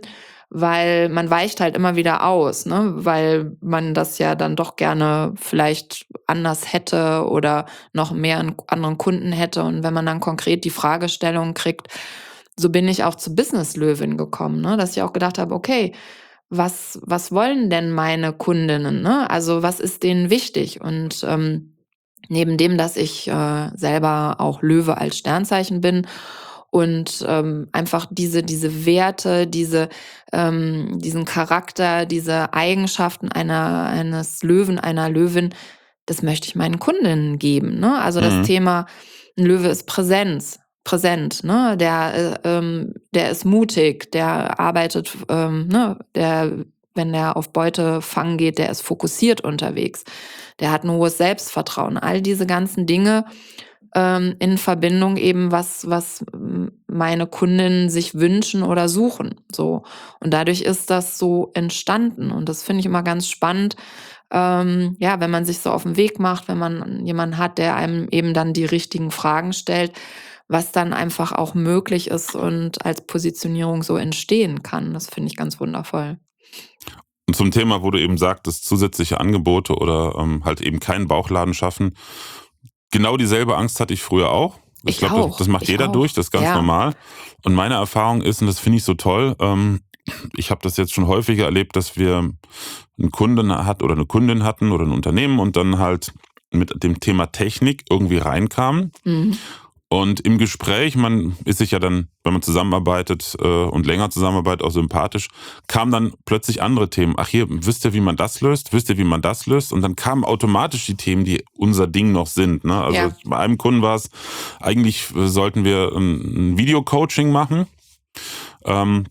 weil man weicht halt immer wieder aus, ne? Weil man das ja dann doch gerne vielleicht anders hätte oder noch mehr einen anderen Kunden hätte. Und wenn man dann konkret die Fragestellung kriegt, so bin ich auch zur Business-Löwin gekommen, ne? Dass ich auch gedacht habe, okay, was, was wollen denn meine Kundinnen, ne? Also was ist denen wichtig? Und ähm, neben dem, dass ich äh, selber auch Löwe als Sternzeichen bin und ähm, einfach diese, diese Werte, diese, ähm, diesen Charakter, diese Eigenschaften einer, eines Löwen, einer Löwin, das möchte ich meinen Kundinnen geben, ne? Also das Mhm. Thema, ein Löwe ist Präsenz, präsent, ne? Der, äh, ähm, der ist mutig, der arbeitet, ähm, ne? Der, wenn der auf Beutefang geht, der ist fokussiert unterwegs. Der hat ein hohes Selbstvertrauen. All diese ganzen Dinge ähm, in Verbindung eben, was, was m, meine Kundinnen sich wünschen oder suchen. So. Und dadurch ist das so entstanden. Und das finde ich immer ganz spannend. Ähm, ja, wenn man sich so auf den Weg macht, wenn man jemanden hat, der einem eben dann die richtigen Fragen stellt, was dann einfach auch möglich ist und als Positionierung so entstehen kann. Das finde ich ganz wundervoll. Und zum Thema, wo du eben sagtest, zusätzliche Angebote oder ähm, halt eben keinen Bauchladen schaffen. Genau dieselbe Angst hatte ich früher auch. Ich Ich glaube, das, das auch, macht ich jeder durch, auch. das ist ganz Ja. normal. Und meine Erfahrung ist, und das finde ich so toll, ähm, ich habe das jetzt schon häufiger erlebt, dass wir einen Kunden hat oder eine Kundin hatten oder ein Unternehmen und dann halt mit dem Thema Technik irgendwie reinkamen. Mhm. Und im Gespräch, man ist sich ja dann, wenn man zusammenarbeitet äh, und länger zusammenarbeitet, auch sympathisch, kamen dann plötzlich andere Themen. Ach hier, wisst ihr, wie man das löst? Wisst ihr, wie man das löst? Und dann kamen automatisch die Themen, die unser Ding noch sind. Ne? Also Ja. bei einem Kunden war es, eigentlich äh, sollten wir ein, ein Video-Coaching machen. Ähm,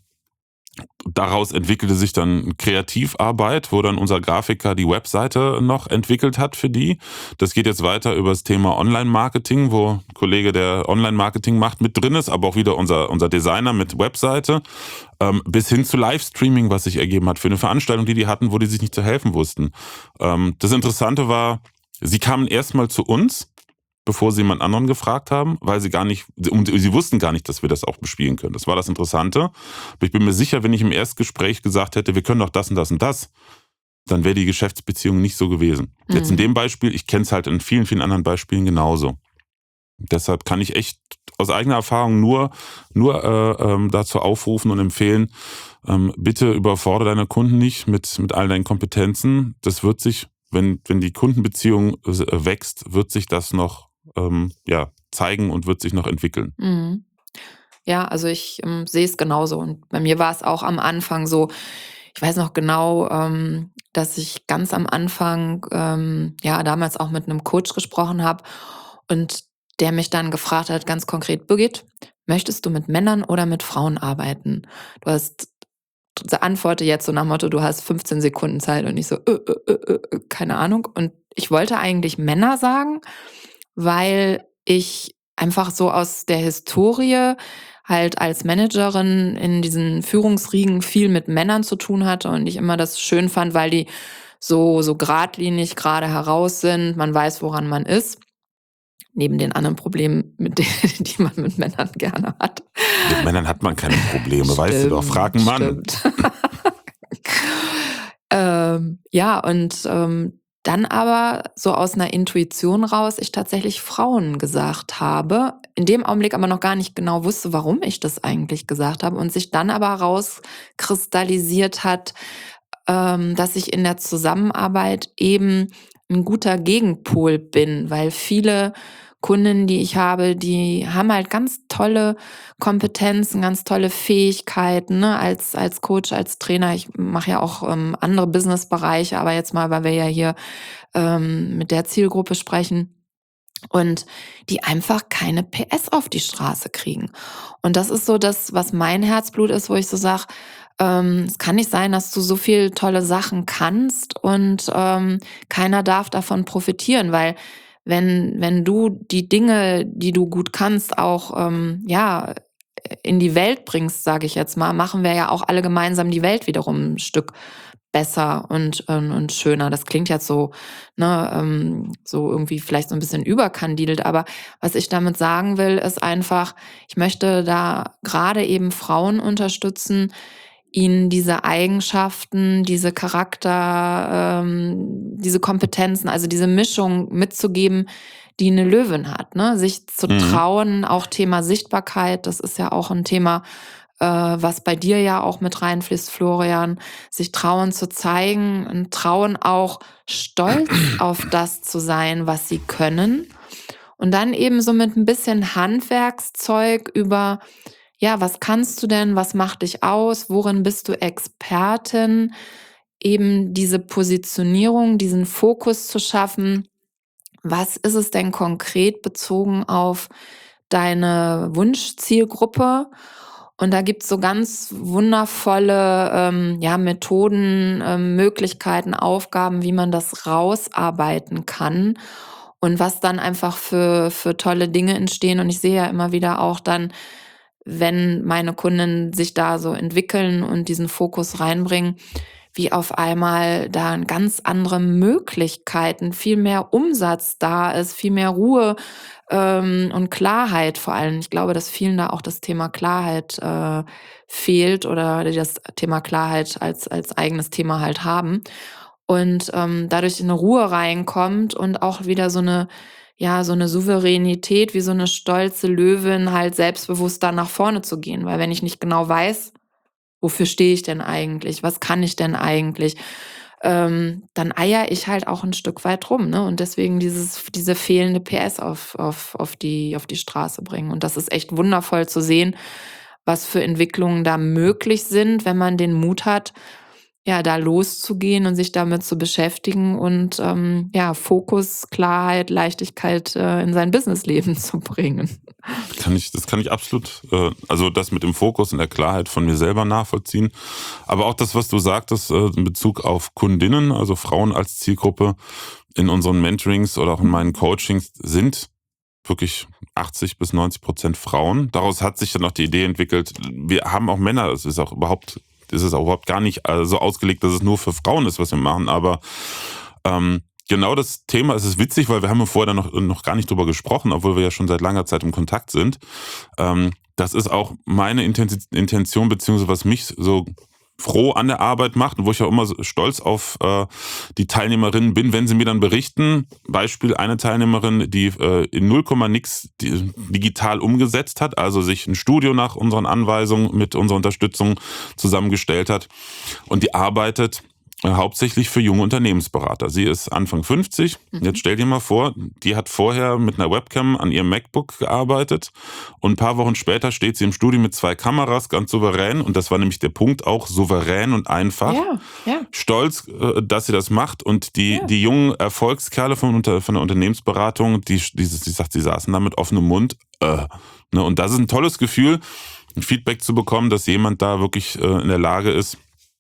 Daraus entwickelte sich dann Kreativarbeit, wo dann unser Grafiker die Webseite noch entwickelt hat für die. Das geht jetzt weiter über das Thema Online-Marketing, wo ein Kollege, der Online-Marketing macht, mit drin ist, aber auch wieder unser, unser Designer mit Webseite, ähm, bis hin zu Livestreaming, was sich ergeben hat für eine Veranstaltung, die die hatten, wo die sich nicht zu helfen wussten. Ähm, das Interessante war, sie kamen erstmal zu uns, bevor sie jemand anderen gefragt haben, weil sie gar nicht, und sie wussten gar nicht, dass wir das auch bespielen können. Das war das Interessante. Aber ich bin mir sicher, wenn ich im Erstgespräch gesagt hätte, wir können doch das und das und das, dann wäre die Geschäftsbeziehung nicht so gewesen. Mhm. Jetzt in dem Beispiel, ich kenne es halt in vielen, vielen anderen Beispielen genauso. Deshalb kann ich echt aus eigener Erfahrung nur, nur äh, ähm, dazu aufrufen und empfehlen, ähm, bitte überfordere deine Kunden nicht mit, mit all deinen Kompetenzen. Das wird sich, wenn, wenn die Kundenbeziehung äh, wächst, wird sich das noch ähm, ja, zeigen und wird sich noch entwickeln. Mhm. Ja, also ich ähm, sehe es genauso. Und bei mir war es auch am Anfang so, ich weiß noch genau, ähm, dass ich ganz am Anfang, ähm, ja, damals auch mit einem Coach gesprochen habe und der mich dann gefragt hat, ganz konkret, Birgit, möchtest du mit Männern oder mit Frauen arbeiten? Du hast, antworte jetzt so nach dem Motto, du hast fünfzehn Sekunden Zeit und ich so, äh, äh, äh, äh, keine Ahnung. Und ich wollte eigentlich Männer sagen, weil ich einfach so aus der Historie halt als Managerin in diesen Führungsriegen viel mit Männern zu tun hatte und ich immer das schön fand, weil die so, so geradlinig gerade heraus sind, man weiß, woran man ist. Neben den anderen Problemen, mit denen, die man mit Männern gerne hat. Mit Männern hat man keine Probleme, weißt du doch, frag einen Mann. ähm, ja, und ähm, dann aber so aus einer Intuition raus, ich tatsächlich Frauen gesagt habe, in dem Augenblick aber noch gar nicht genau wusste, warum ich das eigentlich gesagt habe und sich dann aber rauskristallisiert hat, ähm, dass ich in der Zusammenarbeit eben ein guter Gegenpol bin, weil viele Kunden, die ich habe, die haben halt ganz tolle Kompetenzen, ganz tolle Fähigkeiten, ne? Als, als Coach, als Trainer. Ich mache ja auch ähm, andere Businessbereiche, aber jetzt mal, weil wir ja hier ähm, mit der Zielgruppe sprechen. Und die einfach keine P S auf die Straße kriegen. Und das ist so das, was mein Herzblut ist, wo ich so sage, ähm, es kann nicht sein, dass du so viel tolle Sachen kannst und ähm, keiner darf davon profitieren, weil wenn, wenn du die Dinge, die du gut kannst, auch ähm, ja, in die Welt bringst, sage ich jetzt mal, machen wir ja auch alle gemeinsam die Welt wiederum ein Stück besser und, ähm, und schöner. Das klingt jetzt so, ne, ähm, so irgendwie vielleicht so ein bisschen überkandidelt, aber was ich damit sagen will, ist einfach, ich möchte da gerade eben Frauen unterstützen, ihnen diese Eigenschaften, diese Charakter, ähm, diese Kompetenzen, also diese Mischung mitzugeben, die eine Löwin hat, ne? Sich zu Mhm. trauen, auch Thema Sichtbarkeit, das ist ja auch ein Thema, äh, was bei dir ja auch mit reinfließt, Florian, sich trauen zu zeigen und trauen auch stolz auf das zu sein, was sie können. Und dann eben so mit ein bisschen Handwerkszeug über, ja, was kannst du denn? Was macht dich aus? Worin bist du Expertin? Eben diese Positionierung, diesen Fokus zu schaffen. Was ist es denn konkret bezogen auf deine Wunschzielgruppe? Und da gibt's so ganz wundervolle, ähm, ja, Methoden, ähm, Möglichkeiten, Aufgaben, wie man das rausarbeiten kann und was dann einfach für für tolle Dinge entstehen. Und ich sehe ja immer wieder auch dann, wenn meine Kunden sich da so entwickeln und diesen Fokus reinbringen, wie auf einmal da ganz andere Möglichkeiten, viel mehr Umsatz da ist, viel mehr Ruhe, ähm, und Klarheit vor allem. Ich glaube, dass vielen da auch das Thema Klarheit, äh, fehlt oder die das Thema Klarheit als als eigenes Thema halt haben und, ähm, dadurch eine Ruhe reinkommt und auch wieder so eine, ja, so eine Souveränität, wie so eine stolze Löwin halt selbstbewusst da nach vorne zu gehen. Weil wenn ich nicht genau weiß, wofür stehe ich denn eigentlich? Was kann ich denn eigentlich? Ähm, dann eier ich halt auch ein Stück weit rum, ne? Und deswegen dieses diese fehlende P S auf auf auf die auf die Straße bringen. Und das ist echt wundervoll zu sehen, was für Entwicklungen da möglich sind, wenn man den Mut hat, ja, da loszugehen und sich damit zu beschäftigen und, ähm, ja, Fokus, Klarheit, Leichtigkeit, äh, in sein Businessleben zu bringen. Kann ich, das kann ich absolut, äh, also das mit dem Fokus und der Klarheit von mir selber nachvollziehen. Aber auch das, was du sagtest, äh, in Bezug auf Kundinnen, also Frauen als Zielgruppe in unseren Mentorings oder auch in meinen Coachings sind wirklich achtzig bis neunzig Prozent Frauen. Daraus hat sich dann auch die Idee entwickelt, wir haben auch Männer, es ist auch überhaupt, es ist auch überhaupt gar nicht äh, so ausgelegt, dass es nur für Frauen ist, was wir machen, aber ähm, genau das Thema, es ist witzig, weil wir haben ja vorher noch, noch gar nicht drüber gesprochen, obwohl wir ja schon seit langer Zeit im Kontakt sind. Ähm, das ist auch meine Inten- Intention, beziehungsweise was mich so froh an der Arbeit macht und wo ich auch immer so stolz auf äh, die Teilnehmerinnen bin, wenn sie mir dann berichten. Beispiel eine Teilnehmerin, die äh, in null Komma nix die, digital umgesetzt hat, also sich ein Studio nach unseren Anweisungen mit unserer Unterstützung zusammengestellt hat und die arbeitet äh, hauptsächlich für junge Unternehmensberater. Sie ist Anfang fünfzig. Mhm. Jetzt stell dir mal vor, die hat vorher mit einer Webcam an ihrem MacBook gearbeitet und ein paar Wochen später steht sie im Studio mit zwei Kameras, ganz souverän. Und das war nämlich der Punkt, auch souverän und einfach. Ja, ja, Stolz, äh, dass sie das macht. Und die, ja. die jungen Erfolgskerle von, unter, von der Unternehmensberatung, die, die, die sagt, sie saßen da mit offenem Mund. Äh, ne? Und das ist ein tolles Gefühl, ein Feedback zu bekommen, dass jemand da wirklich äh, in der Lage ist,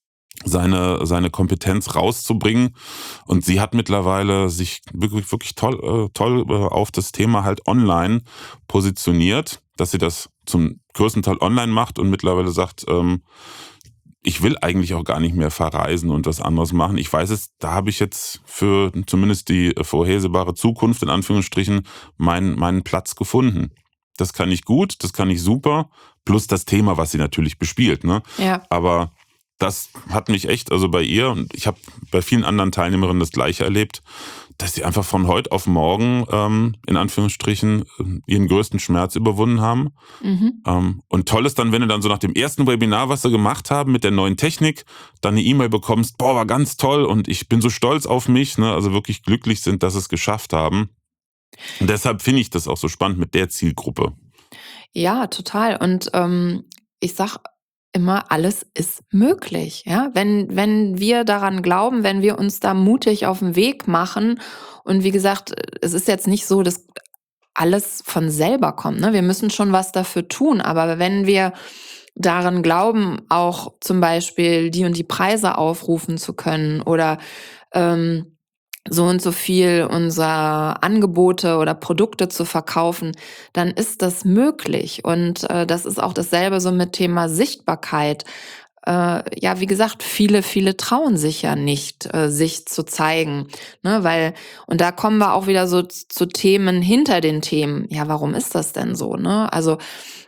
seine, seine Kompetenz rauszubringen. Und sie hat mittlerweile sich wirklich, wirklich toll, äh, toll äh, auf das Thema halt online positioniert, dass sie das zum größten Teil online macht und mittlerweile sagt, ähm, ich will eigentlich auch gar nicht mehr verreisen und was anderes machen. Ich weiß es, da habe ich jetzt für zumindest die vorhersehbare Zukunft in Anführungsstrichen meinen, meinen Platz gefunden. Das kann ich gut, das kann ich super, plus das Thema, was sie natürlich bespielt, ne? Ja. Aber das hat mich echt, also bei ihr, und ich habe bei vielen anderen Teilnehmerinnen das Gleiche erlebt, dass sie einfach von heute auf morgen, ähm, in Anführungsstrichen, ihren größten Schmerz überwunden haben. Mhm. Ähm, und toll ist dann, wenn du dann so nach dem ersten Webinar, was sie gemacht haben mit der neuen Technik, dann eine E-Mail bekommst, boah, war ganz toll und ich bin so stolz auf mich, ne? Also wirklich glücklich sind, dass sie es geschafft haben. Und deshalb finde ich das auch so spannend mit der Zielgruppe. Ja, total. Und, ähm, ich sage immer, alles ist möglich, ja? Wenn wenn wir daran glauben, wenn wir uns da mutig auf den Weg machen und wie gesagt, es ist jetzt nicht so, dass alles von selber kommt, ne? Wir müssen schon was dafür tun, aber wenn wir daran glauben, auch zum Beispiel die und die Preise aufrufen zu können oder, ähm so und so viel unserer Angebote oder Produkte zu verkaufen, dann ist das möglich. Und äh, das ist auch dasselbe so mit Thema Sichtbarkeit. Äh, ja, wie gesagt, viele, viele trauen sich ja nicht, äh, sich zu zeigen, ne, weil, und da kommen wir auch wieder so z- zu Themen hinter den Themen. Ja, warum ist das denn so, ne? Also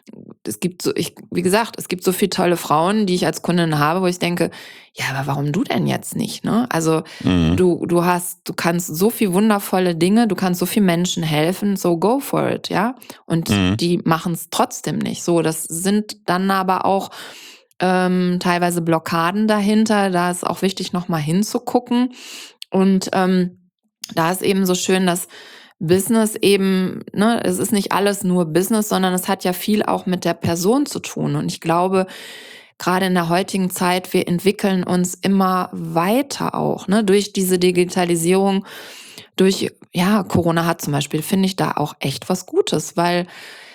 es gibt so, ich, wie gesagt, es gibt so viele tolle Frauen, die ich als Kundin habe, wo ich denke, ja, aber warum du denn jetzt nicht, ne? Also Mhm. du, du hast, du kannst so viel wundervolle Dinge, du kannst so viel Menschen helfen, so go for it, ja? Und Mhm. die machen es trotzdem nicht. So, das sind dann aber auch ähm, teilweise Blockaden dahinter. Da ist auch wichtig, nochmal hinzugucken. Und ähm, da ist eben so schön, dass Business eben, ne, es ist nicht alles nur Business, sondern es hat ja viel auch mit der Person zu tun. Und ich glaube, gerade in der heutigen Zeit, wir entwickeln uns immer weiter auch, ne, durch diese Digitalisierung, durch, ja, Corona hat zum Beispiel, finde ich da auch echt was Gutes, weil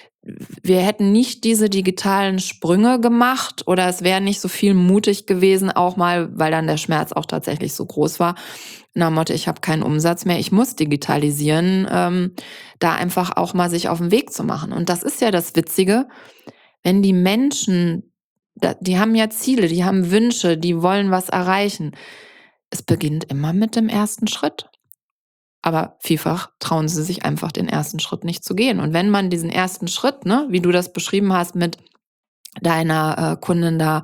wir hätten nicht diese digitalen Sprünge gemacht oder es wäre nicht so viel mutig gewesen, auch mal, weil dann der Schmerz auch tatsächlich so groß war. Na Motto, ich habe keinen Umsatz mehr, ich muss digitalisieren, ähm, da einfach auch mal sich auf den Weg zu machen. Und das ist ja das Witzige, wenn die Menschen, da- die haben ja Ziele, die haben Wünsche, die wollen was erreichen. Es beginnt immer mit dem ersten Schritt. Aber vielfach trauen sie sich einfach den ersten Schritt nicht zu gehen. Und wenn man diesen ersten Schritt, ne, wie du das beschrieben hast mit deiner äh, Kundin da,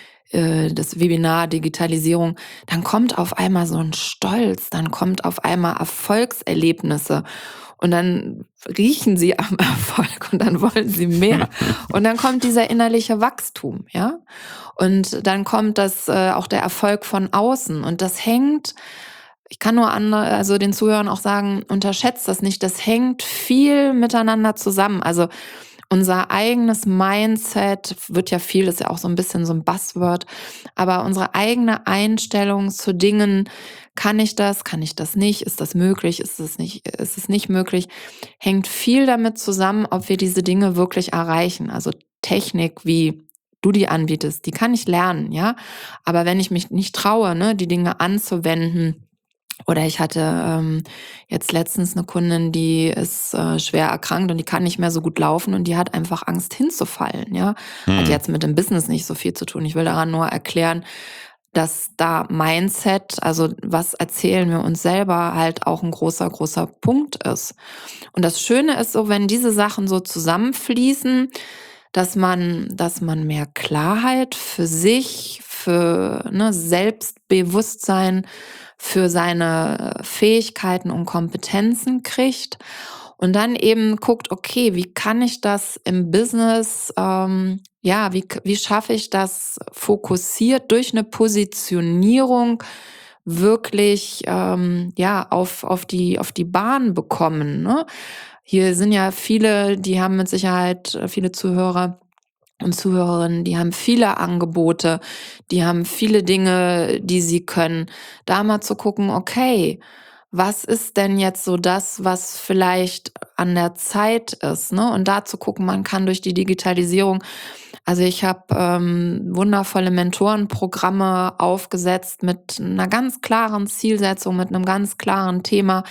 äh, das Webinar Digitalisierung, dann kommt auf einmal so ein Stolz, dann kommt auf einmal Erfolgserlebnisse und dann riechen sie am Erfolg und dann wollen sie mehr. Und dann kommt dieser innerliche Wachstum, ja. Und dann kommt das äh, auch der Erfolg von außen. Und das hängt, ich kann nur andere, also den Zuhörern auch sagen, unterschätzt das nicht. Das hängt viel miteinander zusammen. Also unser eigenes Mindset wird ja viel, ist ja auch so ein bisschen so ein Buzzword, aber unsere eigene Einstellung zu Dingen, kann ich das, kann ich das nicht, ist das möglich, ist es nicht, ist es nicht möglich, hängt viel damit zusammen, ob wir diese Dinge wirklich erreichen. Also Technik, wie du die anbietest, die kann ich lernen, ja. Aber wenn ich mich nicht traue, ne, die Dinge anzuwenden, oder ich hatte ähm, jetzt letztens eine Kundin, die ist äh, schwer erkrankt und die kann nicht mehr so gut laufen und die hat einfach Angst hinzufallen, ja. Hat Mhm. jetzt mit dem Business nicht so viel zu tun. Ich will daran nur erklären, dass da Mindset, also was erzählen wir uns selber, halt auch ein großer, großer Punkt ist. Und das Schöne ist so, wenn diese Sachen so zusammenfließen, dass man, dass man mehr Klarheit für sich, für ne, Selbstbewusstsein, für seine Fähigkeiten und Kompetenzen kriegt und dann eben guckt, okay, wie kann ich das im Business, ähm, ja, wie, wie schaffe ich das fokussiert durch eine Positionierung wirklich ähm, ja, auf, auf, die, auf die Bahn bekommen. Ne? Hier sind ja viele, die haben mit Sicherheit äh, viele Zuhörer und Zuhörerinnen, die haben viele Angebote, die haben viele Dinge, die sie können. Da mal zu gucken, okay, was ist denn jetzt so das, was vielleicht an der Zeit ist, ne? Und da zu gucken, man kann durch die Digitalisierung, also ich habe ähm, wundervolle Mentorenprogramme aufgesetzt mit einer ganz klaren Zielsetzung, mit einem ganz klaren Thema.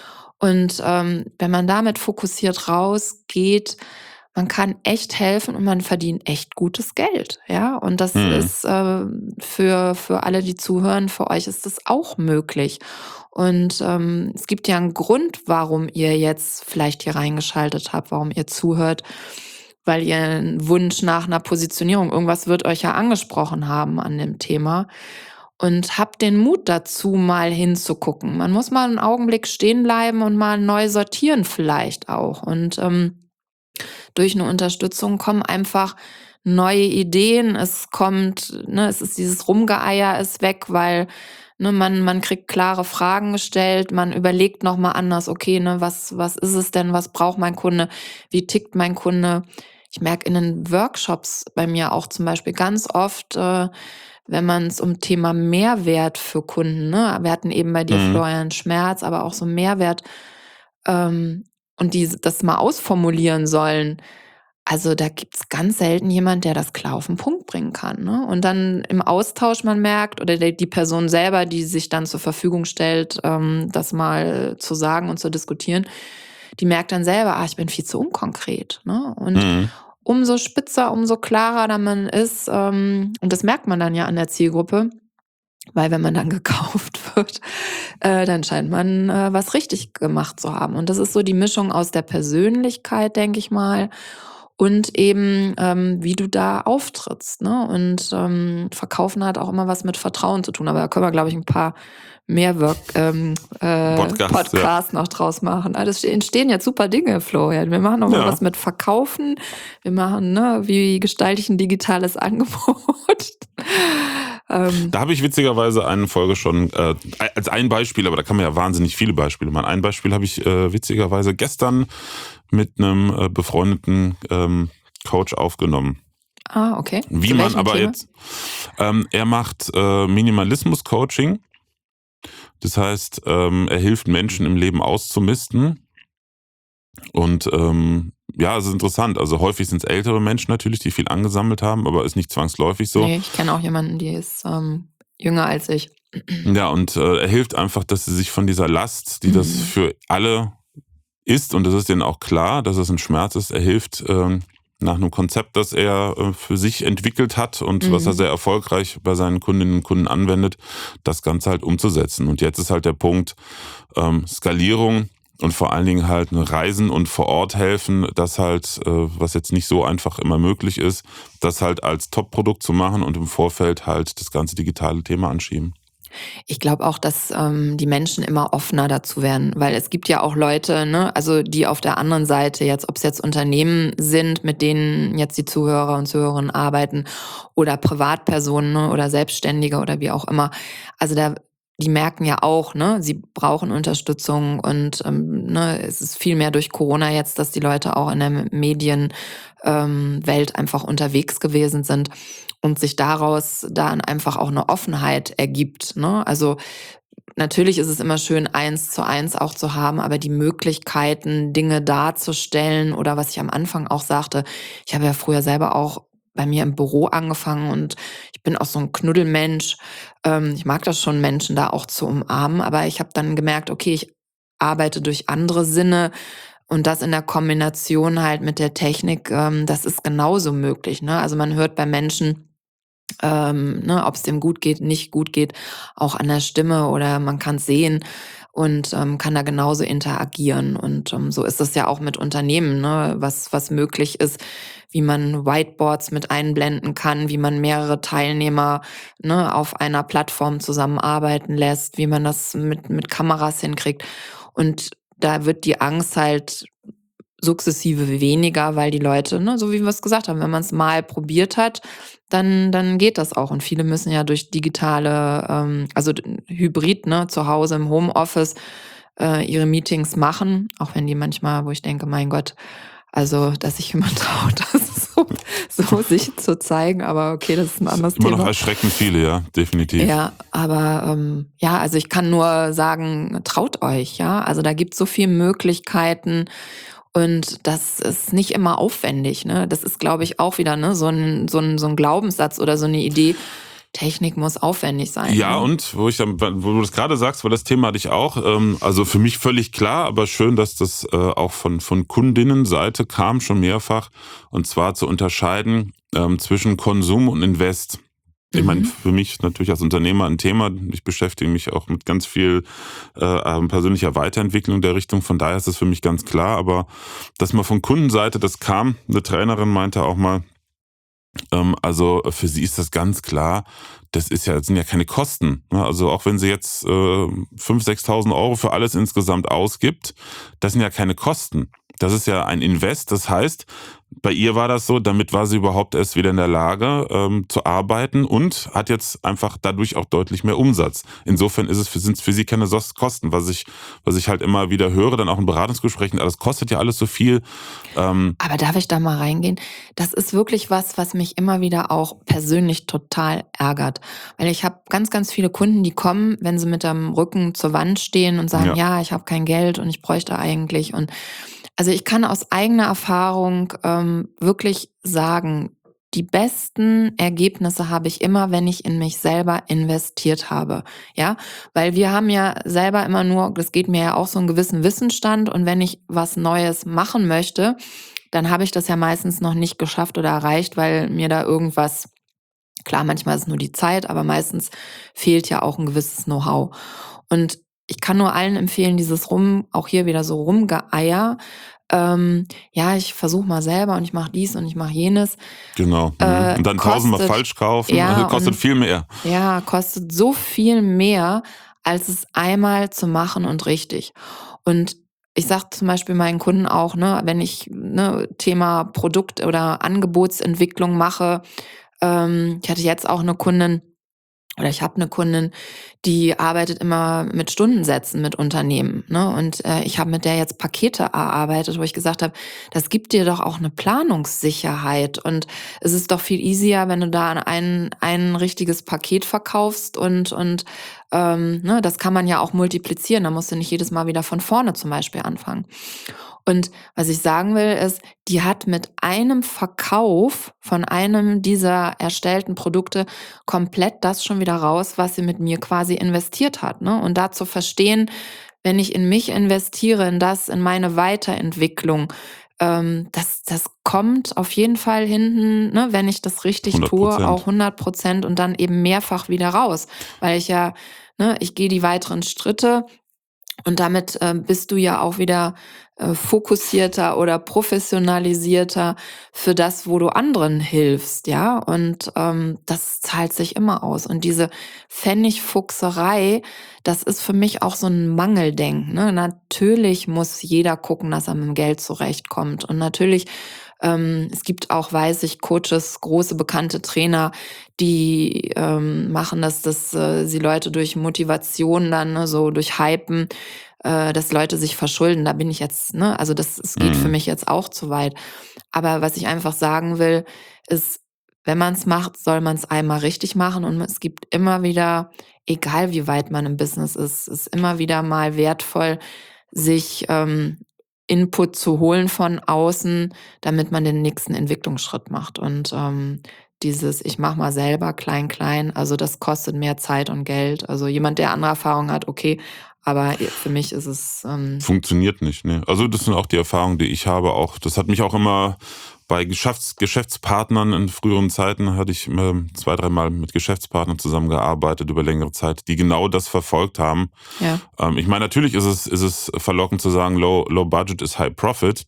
Und ähm, wenn man damit fokussiert rausgeht, man kann echt helfen und man verdient echt gutes Geld, ja. Und das Mhm. ist äh, für, für alle, die zuhören, für euch ist das auch möglich. Und ähm, es gibt ja einen Grund, warum ihr jetzt vielleicht hier reingeschaltet habt, warum ihr zuhört, weil ihr einen Wunsch nach einer Positionierung, irgendwas wird euch ja angesprochen haben an dem Thema. Und habt den Mut dazu, mal hinzugucken. Man muss mal einen Augenblick stehen bleiben und mal neu sortieren vielleicht auch. Und ähm, durch eine Unterstützung kommen einfach neue Ideen. Es kommt, ne, es ist dieses Rumgeeier ist weg, weil ne, man, man kriegt klare Fragen gestellt, man überlegt nochmal anders, okay, ne, was, was ist es denn, was braucht mein Kunde, wie tickt mein Kunde? Ich merke in den Workshops bei mir auch zum Beispiel ganz oft, äh, wenn man es um Thema Mehrwert für Kunden, ne, wir hatten eben bei dir Mhm. Florian Schmerz, aber auch so Mehrwert, ähm, und die das mal ausformulieren sollen. Also, da gibt's ganz selten jemand, der das klar auf 'n Punkt bringen kann, ne? Und dann im Austausch man merkt oder der die Person selber, die sich dann zur Verfügung stellt, ähm, das mal zu sagen und zu diskutieren, die merkt dann selber: „Ah, ich bin viel zu unkonkret“, ne? Und Mhm. umso spitzer, umso klarer da man ist, ähm und das merkt man dann ja an der Zielgruppe, weil wenn man dann gekauft wird, äh, dann scheint man, äh, was richtig gemacht zu haben. Und das ist so die Mischung aus der Persönlichkeit, denke ich mal, und eben, ähm, wie du da auftrittst, ne? Und ähm, Verkaufen hat auch immer was mit Vertrauen zu tun. Aber da können wir, glaube ich, ein paar mehr Work, ähm, äh, Podcast, ja. Podcasts noch draus machen. Also es entstehen jetzt super Dinge, Florian. Wir machen noch mal Ja. was mit Verkaufen. Wir machen, ne, wie gestalte ich ein digitales Angebot? ähm, Da habe ich witzigerweise eine Folge schon, äh, als ein Beispiel, aber da kann man ja wahnsinnig viele Beispiele machen. Ein Beispiel habe ich äh, witzigerweise gestern mit einem äh, befreundeten ähm, Coach aufgenommen. ah, okay. Wie Zu man welchem aber Thema? jetzt, ähm, er macht äh, Minimalismus-Coaching. Das heißt, ähm, er hilft Menschen im Leben auszumisten. Und ähm, ja, es ist interessant. Also häufig sind es ältere Menschen natürlich, die viel angesammelt haben, aber ist nicht zwangsläufig so. Nee, ich kenne auch jemanden, die ist ähm, jünger als ich. Ja, und äh, er hilft einfach, dass sie sich von dieser Last, die das Mhm. für alle ist, und das ist denen auch klar, dass es ein Schmerz ist, er hilft ähm, nach einem Konzept, das er äh, für sich entwickelt hat und was er Mhm. sehr erfolgreich bei seinen Kundinnen und Kunden anwendet, das Ganze halt umzusetzen. Und jetzt ist halt der Punkt ähm, Skalierung und vor allen Dingen halt eine Reisen und vor Ort helfen, das halt, äh, was jetzt nicht so einfach immer möglich ist, das halt als Top-Produkt zu machen und im Vorfeld halt das ganze digitale Thema anschieben. Ich glaube auch, dass ähm, die Menschen immer offener dazu werden, weil es gibt ja auch Leute, ne, also die auf der anderen Seite jetzt, ob es jetzt Unternehmen sind, mit denen jetzt die Zuhörer und Zuhörerinnen arbeiten oder Privatpersonen, ne, oder Selbstständige oder wie auch immer. Also da, die merken ja auch, ne, sie brauchen Unterstützung und ähm, ne, es ist viel mehr durch Corona jetzt, dass die Leute auch in der Medienwelt ähm, Welt einfach unterwegs gewesen sind und sich daraus dann einfach auch eine Offenheit ergibt, ne? Also, natürlich ist es immer schön, eins zu eins auch zu haben, aber die Möglichkeiten, Dinge darzustellen oder was ich am Anfang auch sagte, ich habe ja früher selber auch bei mir im Büro angefangen und ich bin auch so ein Knuddelmensch. Ähm, ich mag das schon, Menschen da auch zu umarmen, aber ich habe dann gemerkt, okay, ich arbeite durch andere Sinne und das in der Kombination halt mit der Technik, ähm, das ist genauso möglich, ne? Also, man hört bei Menschen, ähm, ne, ob es dem gut geht, nicht gut geht, auch an der Stimme oder man kann es sehen und ähm, kann da genauso interagieren. Und ähm, so ist es ja auch mit Unternehmen, ne, was, was möglich ist, wie man Whiteboards mit einblenden kann, wie man mehrere Teilnehmer, ne, auf einer Plattform zusammenarbeiten lässt, wie man das mit, mit Kameras hinkriegt. Und da wird die Angst halt sukzessive weniger, weil die Leute, ne, so wie wir es gesagt haben, wenn man es mal probiert hat, dann, dann geht das auch. Und viele müssen ja durch digitale, ähm, also d- Hybrid, ne, zu Hause im Homeoffice äh, ihre Meetings machen, auch wenn die manchmal, wo ich denke, mein Gott, also, dass sich jemand traut, das so, so sich zu zeigen, aber okay, das ist ein Es anderes sind immer noch Thema. erschreckend viele, ja, definitiv. Ja, aber ähm, ja, also ich kann nur sagen, traut euch, ja. Also da gibt es so viele Möglichkeiten und das ist nicht immer aufwendig, ne? Das ist, glaube ich, auch wieder, ne, so ein, so ein, so ein Glaubenssatz oder so eine Idee. Technik muss aufwendig sein, Ja, ne? und wo ich dann, wo du das gerade sagst, weil das Thema hatte ich auch, ähm, also für mich völlig klar, aber schön, dass das äh, auch von, von Kundinnenseite kam, schon mehrfach, und zwar zu unterscheiden ähm, zwischen Konsum und Invest. Ich meine, Mhm. für mich natürlich als Unternehmer ein Thema. Ich beschäftige mich auch mit ganz viel äh, ähm, persönlicher Weiterentwicklung der Richtung. Von daher ist das für mich ganz klar. Aber dass mal von Kundenseite das kam, eine Trainerin meinte auch mal, ähm, also für sie ist das ganz klar, das ist ja, das sind ja keine Kosten. Ne? Also auch wenn sie jetzt äh, fünftausend, sechstausend Euro für alles insgesamt ausgibt, das sind ja keine Kosten. Das ist ja ein Invest. Das heißt, bei ihr war das so, damit war sie überhaupt erst wieder in der Lage ähm, zu arbeiten und hat jetzt einfach dadurch auch deutlich mehr Umsatz. Insofern ist es für, sind es für sie keine Sos- Kosten, was ich, was ich halt immer wieder höre, dann auch in Beratungsgesprächen, das kostet ja alles so viel. Ähm, Aber darf ich da mal reingehen? Das ist wirklich was, was mich immer wieder auch persönlich total ärgert. Weil ich habe ganz, ganz viele Kunden, die kommen, wenn sie mit dem Rücken zur Wand stehen und sagen, ja. ja, ich habe kein Geld und ich bräuchte eigentlich. Und also ich kann aus eigener Erfahrung ähm, wirklich sagen, die besten Ergebnisse habe ich immer, wenn ich in mich selber investiert habe. Ja, weil wir haben ja selber immer nur, das geht mir ja auch so einen gewissen Wissensstand und wenn ich was Neues machen möchte, dann habe ich das ja meistens noch nicht geschafft oder erreicht, weil mir da irgendwas, klar, manchmal ist es nur die Zeit, aber meistens fehlt ja auch ein gewisses Know-how. Und ich kann nur allen empfehlen, dieses Rum, auch hier wieder so Rumgeeier, ähm, ja, ich versuche mal selber und ich mache dies und ich mache jenes. Genau. Mhm. Äh, Und dann tausendmal kostet, falsch kaufen, ja, äh, kostet und viel mehr. ja, kostet so viel mehr, als es einmal zu machen und richtig. Und ich sage zum Beispiel meinen Kunden auch, ne, wenn ich ne, Thema Produkt- oder Angebotsentwicklung mache, ähm, ich hatte jetzt auch eine Kundin, oder ich habe eine Kundin, die arbeitet immer mit Stundensätzen mit Unternehmen, ne? Und, äh, ich habe mit der jetzt Pakete erarbeitet, wo ich gesagt habe: „Das gibt dir doch auch eine Planungssicherheit und es ist doch viel easier, wenn du da an ein ein richtiges Paket verkaufst und und, ähm, ne, das kann man ja auch multiplizieren. Da musst du nicht jedes Mal wieder von vorne zum Beispiel anfangen.“ Und was ich sagen will, ist, die hat mit einem Verkauf von einem dieser erstellten Produkte komplett das schon wieder raus, was sie mit mir quasi investiert hat, ne? Und da zu verstehen, wenn ich in mich investiere, in das, in meine Weiterentwicklung, ähm, das das kommt auf jeden Fall hinten, ne, wenn ich das richtig hundert tue, auch Prozent. hundert Prozent und dann eben mehrfach wieder raus, weil ich ja ne, ich gehe die weiteren Schritte und damit, ähm, bist du ja auch wieder, äh, fokussierter oder professionalisierter für das, wo du anderen hilfst, ja? Und, ähm, das zahlt sich immer aus. Und diese Pfennigfuchserei, das ist für mich auch so ein Mangeldenken, ne? Natürlich muss jeder gucken, dass er mit dem Geld zurechtkommt. Und natürlich, ähm, es gibt auch, weiß ich, Coaches, große bekannte Trainer, die, ähm, machen das, dass, äh, sie Leute durch Motivation dann, ne, so durch Hypen äh, dass Leute sich verschulden. Da bin ich jetzt, ne, also das es geht für Mhm. mich jetzt auch zu weit. Aber was ich einfach sagen will, ist, wenn man es macht, soll man es einmal richtig machen und es gibt immer wieder, egal wie weit man im Business ist, ist immer wieder mal wertvoll, sich ähm, Input zu holen von außen, damit man den nächsten Entwicklungsschritt macht. Und ähm, dieses, ich mache mal selber klein, klein, also das kostet mehr Zeit und Geld. Also jemand, der andere Erfahrung hat, okay, aber für mich ist es, ähm, Funktioniert nicht, ne. Also, das sind auch die Erfahrungen, die ich habe auch. Das hat mich auch immer bei Geschäfts Geschäftspartnern in früheren Zeiten hatte ich, ähm, zwei, dreimal mit Geschäftspartnern zusammengearbeitet über längere Zeit, die genau das verfolgt haben. ja, Ähm, ich meine, natürlich ist es ist es verlockend zu sagen, Low Low Budget is High Profit,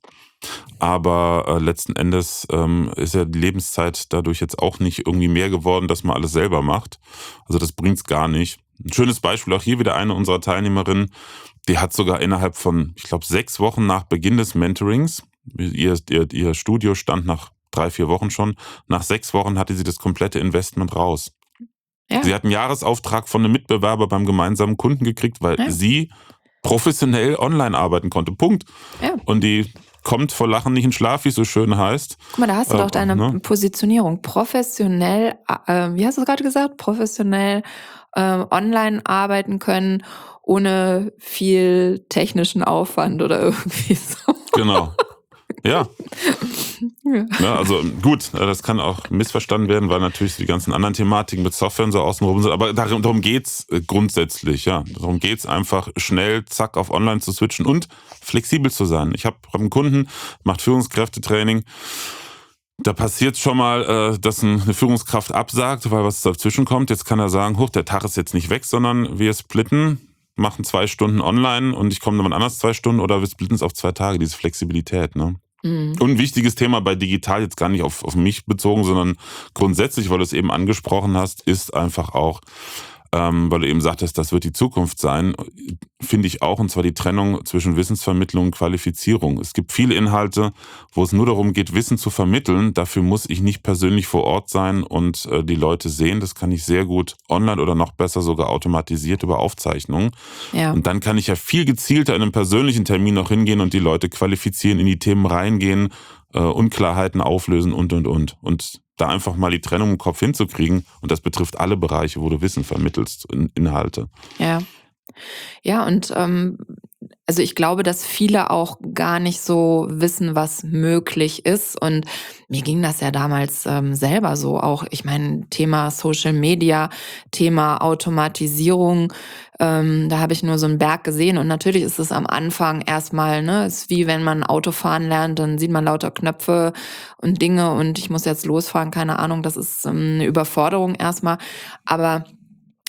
aber, äh, letzten Endes, ähm, ist ja die Lebenszeit dadurch jetzt auch nicht irgendwie mehr geworden, dass man alles selber macht. Also, das bringt's gar nicht. 'N schönes Beispiel, auch hier wieder eine unserer Teilnehmerinnen, die hat sogar innerhalb von, ich glaube, sechs Wochen nach Beginn des Mentorings, ihr ihr ihr Studio stand nach drei vier Wochen schon, nach sechs Wochen hatte sie das komplette Investment raus. ja, Sie hat 'n Jahresauftrag von 'nem Mitbewerber beim gemeinsamen Kunden gekriegt, weil ja, sie professionell online arbeiten konnte. Punkt. ja. Und die kommt vor Lachen nicht in Schlaf, wie es so schön heißt. Guck mal, da hast du Äh, doch deine ne? Positionierung. Professionell, äh, wie hast du gerade gesagt? Professionell äh, online arbeiten können, ohne viel technischen Aufwand oder irgendwie so. Genau. Ja. Ja. Ja, also gut, äh, das kann auch missverstanden werden, weil natürlich die ganzen anderen Thematiken mit Software und so außenrum sind. Aber darum, darum geht's äh, grundsätzlich, ja. Darum geht's einfach schnell, zack, auf online zu switchen und flexibel zu sein. Ich habe hab einen Kunden, macht Führungskräftetraining. Da passiert schon mal, äh, dass ein- eine Führungskraft absagt, weil was dazwischen kommt. Jetzt kann er sagen, huch, der Tag ist jetzt nicht weg, sondern wir splitten, machen zwei Stunden online und ich komme dann anders zwei Stunden oder wir splitten es auf zwei Tage, diese Flexibilität, ne? Mhm. Und ein wichtiges Thema bei digital, jetzt gar nicht auf, auf mich bezogen, sondern grundsätzlich, weil du es eben angesprochen hast, ist einfach auch, ähm, weil du eben sagtest, das wird die Zukunft sein, finde ich auch, und zwar die Trennung zwischen Wissensvermittlung und Qualifizierung. Es gibt viele Inhalte, wo es nur darum geht, Wissen zu vermitteln. Dafür muss ich nicht persönlich vor Ort sein und äh, die Leute sehen. Das kann ich sehr gut online oder noch besser sogar automatisiert über Aufzeichnungen. Ja, Und dann kann ich ja viel gezielter in einem persönlichen Termin noch hingehen und die Leute qualifizieren, in die Themen reingehen, äh, Unklarheiten auflösen und, und, und. Und da einfach mal die Trennung im Kopf hinzukriegen. Und das betrifft alle Bereiche, wo du Wissen vermittelst, in Inhalte. ja. Ja, und ähm, also ich glaube, dass viele auch gar nicht so wissen, was möglich ist. Und mir ging das ja damals ähm, selber so auch. Ich meine, Thema Social Media, Thema Automatisierung, ähm, da habe ich nur so einen Berg gesehen. Und natürlich ist es am Anfang erstmal, ne, ist wie wenn man Auto fahren lernt, dann sieht man lauter Knöpfe und Dinge und ich muss jetzt losfahren, keine Ahnung, das ist ähm, eine Überforderung erstmal. Aber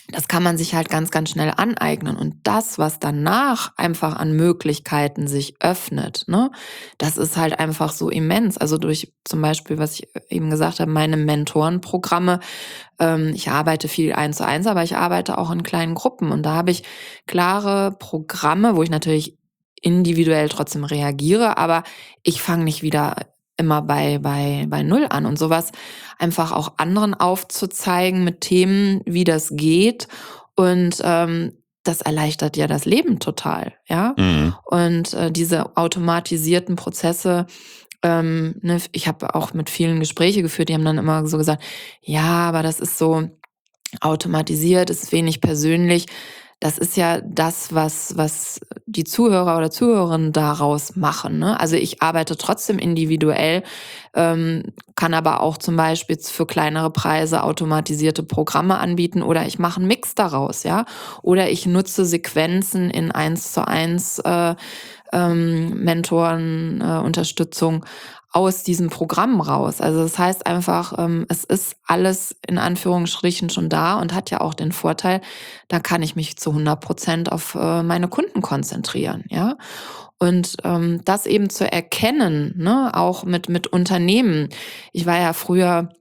das kann man sich halt ganz, ganz schnell aneignen. Und das, was danach einfach an Möglichkeiten sich öffnet, ne, das ist halt einfach so immens. Also durch zum Beispiel, was ich eben gesagt habe, meine Mentorenprogramme. Ähm, ich arbeite viel eins zu eins, aber ich arbeite auch in kleinen Gruppen. Und da habe ich klare Programme, wo ich natürlich individuell trotzdem reagiere, aber ich fange nicht wieder immer bei, bei, bei Null an und sowas einfach auch anderen aufzuzeigen mit Themen, wie das geht. Und ähm, das erleichtert ja das Leben total, ja. Mhm. Und äh, diese automatisierten Prozesse, ähm, ne, ich habe auch mit vielen Gespräche geführt, die haben dann immer so gesagt, ja, aber das ist so automatisiert, ist wenig persönlich. Das ist ja das, was, was die Zuhörer oder Zuhörerinnen daraus machen. Ne? Also ich arbeite trotzdem individuell, ähm, kann aber auch zum Beispiel für kleinere Preise automatisierte Programme anbieten oder ich mache einen Mix daraus, ja. Oder ich nutze Sequenzen in eins zu eins äh, ähm, Mentoren, äh, Unterstützung aus diesem Programm raus. Also das heißt einfach, ähm, es ist alles in Anführungsstrichen schon da und hat ja auch den Vorteil, da kann ich mich zu hundert Prozent auf äh, meine Kunden konzentrieren, ja. Und ähm, das eben zu erkennen, ne, auch mit, mit Unternehmen. Ich war ja früher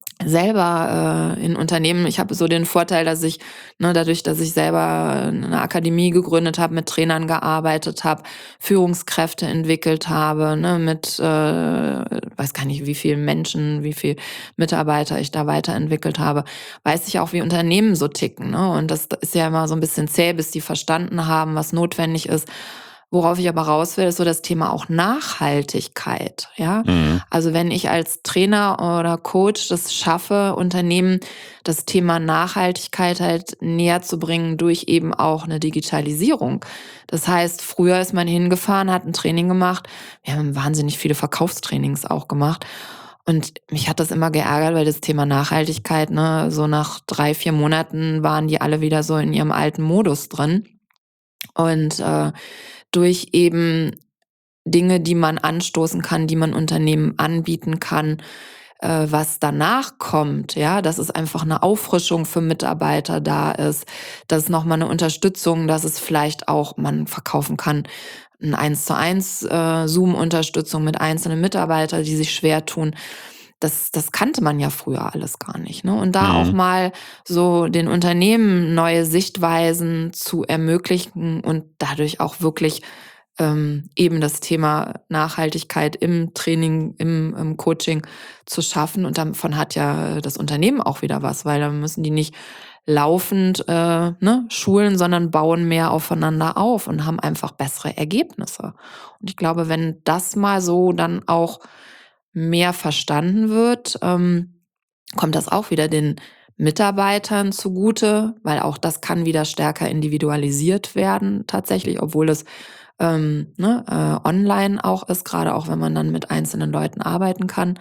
selber äh, in Unternehmen, ich habe so den Vorteil, dass ich, ne, dadurch, dass ich selber eine Akademie gegründet habe, mit Trainern gearbeitet habe, Führungskräfte entwickelt habe, ne, mit, äh, weiß gar nicht, wie vielen Menschen, wie viel Mitarbeiter ich da weiterentwickelt habe, weiß ich auch, wie Unternehmen so ticken. Ne? Und das ist ja immer so ein bisschen zäh, bis die verstanden haben, was notwendig ist. Worauf ich aber raus will, ist so das Thema auch Nachhaltigkeit, ja. Mhm. Also wenn ich als Trainer oder Coach das schaffe, Unternehmen das Thema Nachhaltigkeit halt näher zu bringen durch eben auch eine Digitalisierung. Das heißt, früher ist man hingefahren, hat ein Training gemacht. Wir haben wahnsinnig viele Verkaufstrainings auch gemacht. Und mich hat das immer geärgert, weil das Thema Nachhaltigkeit, ne, so nach drei, vier Monaten waren die alle wieder so in ihrem alten Modus drin. Und äh, durch eben Dinge, die man anstoßen kann, die man Unternehmen anbieten kann, äh, was danach kommt, ja, dass es einfach eine Auffrischung für Mitarbeiter da ist, dass es nochmal eine Unterstützung, dass es vielleicht auch man verkaufen kann, ein eins zu eins äh, Zoom-Unterstützung mit einzelnen Mitarbeitern, die sich schwer tun. Das, das kannte man ja früher alles gar nicht. Ne? Und da auch Mhm. mal so den Unternehmen neue Sichtweisen zu ermöglichen und dadurch auch wirklich ähm, eben das Thema Nachhaltigkeit im Training, im, im Coaching zu schaffen. Und davon hat ja das Unternehmen auch wieder was, weil dann müssen die nicht laufend äh, ne, schulen, sondern bauen mehr aufeinander auf und haben einfach bessere Ergebnisse. Und ich glaube, wenn das mal so dann auch mehr verstanden wird, ähm, kommt das auch wieder den Mitarbeitern zugute, weil auch das kann wieder stärker individualisiert werden tatsächlich, obwohl es ähm, ne, äh, online auch ist, gerade auch wenn man dann mit einzelnen Leuten arbeiten kann.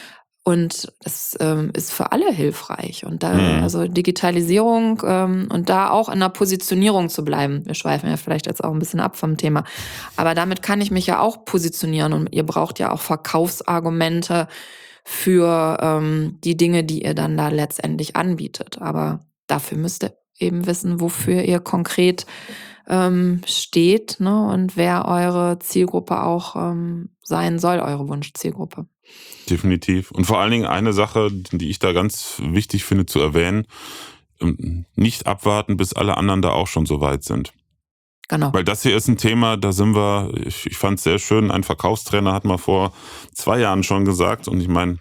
Und das ähm, ist für alle hilfreich. Und da, Mhm. also Digitalisierung ähm, und da auch in der Positionierung zu bleiben. Wir schweifen ja vielleicht jetzt auch ein bisschen ab vom Thema. Aber damit kann ich mich ja auch positionieren und ihr braucht ja auch Verkaufsargumente für ähm, die Dinge, die ihr dann da letztendlich anbietet. Aber dafür müsst ihr eben wissen, wofür ihr konkret ähm, steht, ne, und wer eure Zielgruppe auch ähm, sein soll, eure Wunschzielgruppe. Definitiv. Und vor allen Dingen eine Sache, die ich da ganz wichtig finde zu erwähnen, ähm, nicht abwarten, bis alle anderen da auch schon so weit sind. Genau. Weil das hier ist ein Thema, da sind wir, ich, ich fand es sehr schön, ein Verkaufstrainer hat mal vor zwei Jahren schon gesagt, und ich meine,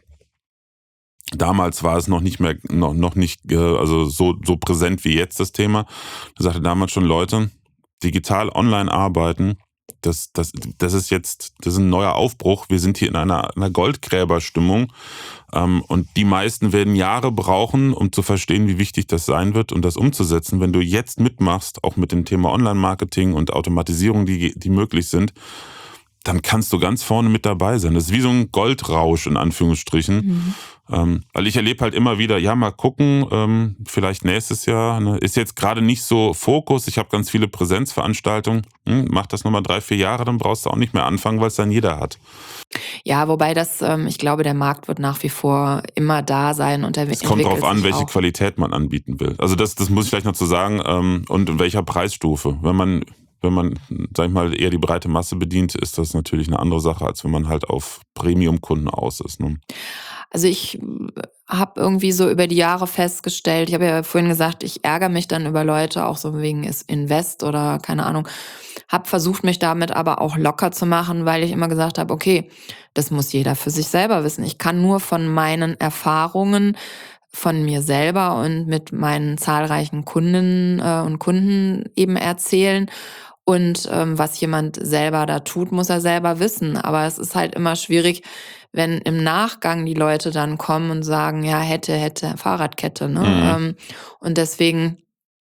damals war es noch nicht mehr, noch, noch nicht äh, also so, so präsent wie jetzt das Thema. Da sagte damals schon, Leute, digital online arbeiten, das, das, das ist jetzt, das ist ein neuer Aufbruch. Wir sind hier in einer, einer Goldgräberstimmung. Ähm, und die meisten werden Jahre brauchen, um zu verstehen, wie wichtig das sein wird und das umzusetzen. Wenn du jetzt mitmachst, auch mit dem Thema Online-Marketing und Automatisierung, die, die möglich sind, dann kannst du ganz vorne mit dabei sein. Das ist wie so ein Goldrausch in Anführungsstrichen. Mhm. Ähm, weil ich erlebe halt immer wieder, ja, mal gucken, ähm, vielleicht nächstes Jahr. Ne? Ist jetzt gerade nicht so Fokus. Ich habe ganz viele Präsenzveranstaltungen. Hm, mach das nochmal drei, vier Jahre, dann brauchst du auch nicht mehr anfangen, weil es dann jeder hat. Ja, wobei das, ähm, ich glaube, der Markt wird nach wie vor immer da sein und er Es kommt entwickelt darauf an, sich welche auch. Qualität man anbieten will. Also das, das muss ich vielleicht noch zu sagen. Ähm, und in welcher Preisstufe. Wenn man, wenn man, sag ich mal, eher die breite Masse bedient, ist das natürlich eine andere Sache, als wenn man halt auf Premium-Kunden aus ist. Ne? Also ich habe irgendwie so über die Jahre festgestellt, ich habe ja vorhin gesagt, ich ärgere mich dann über Leute, auch so wegen ist Invest oder keine Ahnung, habe versucht, mich damit aber auch locker zu machen, weil ich immer gesagt habe, okay, das muss jeder für sich selber wissen. Ich kann nur von meinen Erfahrungen von mir selber und mit meinen zahlreichen Kunden äh, und Kunden eben erzählen. Und ähm, was jemand selber da tut, muss er selber wissen. Aber es ist halt immer schwierig, wenn im Nachgang die Leute dann kommen und sagen, ja, hätte, hätte, Fahrradkette. Ne? Mhm. Ähm, und deswegen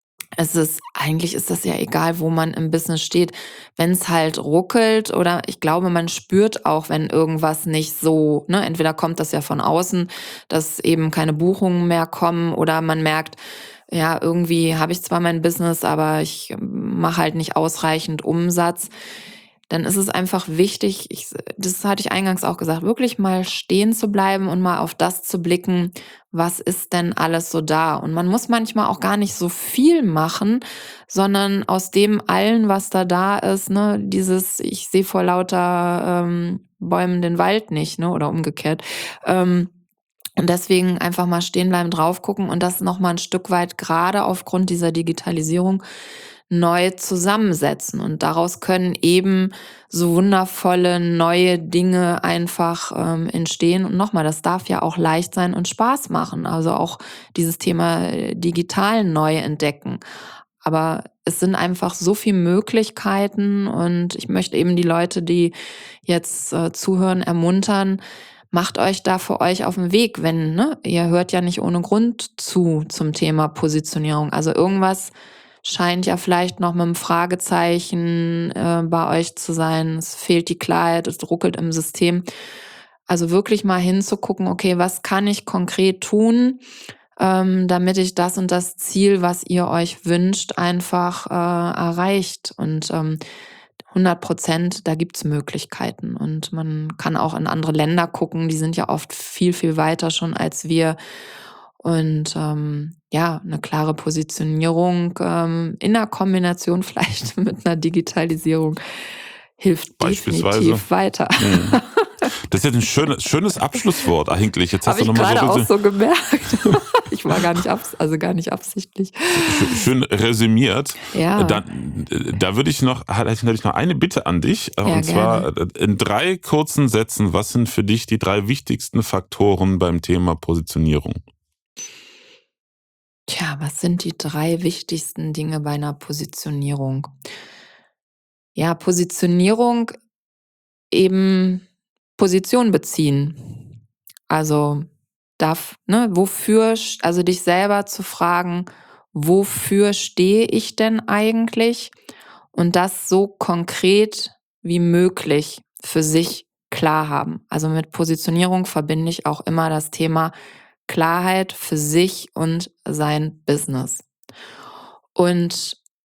es ist, eigentlich ist das ja egal, wo man im Business steht. Wenn es halt ruckelt oder ich glaube, man spürt auch, wenn irgendwas nicht so, ne, entweder kommt das ja von außen, dass eben keine Buchungen mehr kommen oder man merkt, ja, irgendwie habe ich zwar mein Business, aber ich mache halt nicht ausreichend Umsatz. Dann ist es einfach wichtig, ich, das hatte ich eingangs auch gesagt, wirklich mal stehen zu bleiben und mal auf das zu blicken, was ist denn alles so da? Und man muss manchmal auch gar nicht so viel machen, sondern aus dem allen, was da da ist, ne, dieses, ich sehe vor lauter ähm, Bäumen den Wald nicht, ne, oder umgekehrt. Ähm, und deswegen einfach mal stehen bleiben, drauf gucken und das nochmal ein Stück weit gerade aufgrund dieser Digitalisierung neu zusammensetzen. Und daraus können eben so wundervolle neue Dinge einfach ähm, entstehen. Und nochmal, das darf ja auch leicht sein und Spaß machen. Also auch dieses Thema äh, digital neu entdecken. Aber es sind einfach so viele Möglichkeiten und ich möchte eben die Leute, die jetzt äh, zuhören, ermuntern, macht euch da für euch auf den Weg, wenn, ne, ihr hört ja nicht ohne Grund zu zum Thema Positionierung. Also irgendwas scheint ja vielleicht noch mit einem Fragezeichen äh, bei euch zu sein. Es fehlt die Klarheit, es ruckelt im System. Also wirklich mal hinzugucken, okay, was kann ich konkret tun, ähm, damit ich das und das Ziel, was ihr euch wünscht, einfach äh, erreicht. Und ähm, hundert Prozent, da gibt's Möglichkeiten. Und man kann auch in andere Länder gucken, die sind ja oft viel, viel weiter schon als wir. Und ähm, ja, eine klare Positionierung ähm, in der Kombination vielleicht mit einer Digitalisierung hilft Beispielsweise. definitiv weiter. Mhm. Das ist jetzt ein schönes, schönes Abschlusswort eigentlich. Jetzt hast Habe du ich nochmal gerade so, auch so gemerkt. Ich war gar nicht abs also gar nicht absichtlich. schön resümiert. Ja. Da, da würde ich noch, hätte ich noch eine Bitte an dich. Ja, und zwar gerne. in drei kurzen Sätzen, was sind für dich die drei wichtigsten Faktoren beim Thema Positionierung? Tja, was sind die drei wichtigsten Dinge bei einer Positionierung? Ja, Positionierung eben Position beziehen. Also darf, ne, wofür, sch- also dich selber zu fragen, wofür stehe ich denn eigentlich? Und das so konkret wie möglich für sich klar haben. Also mit Positionierung verbinde ich auch immer das Thema Klarheit für sich und sein Business. Und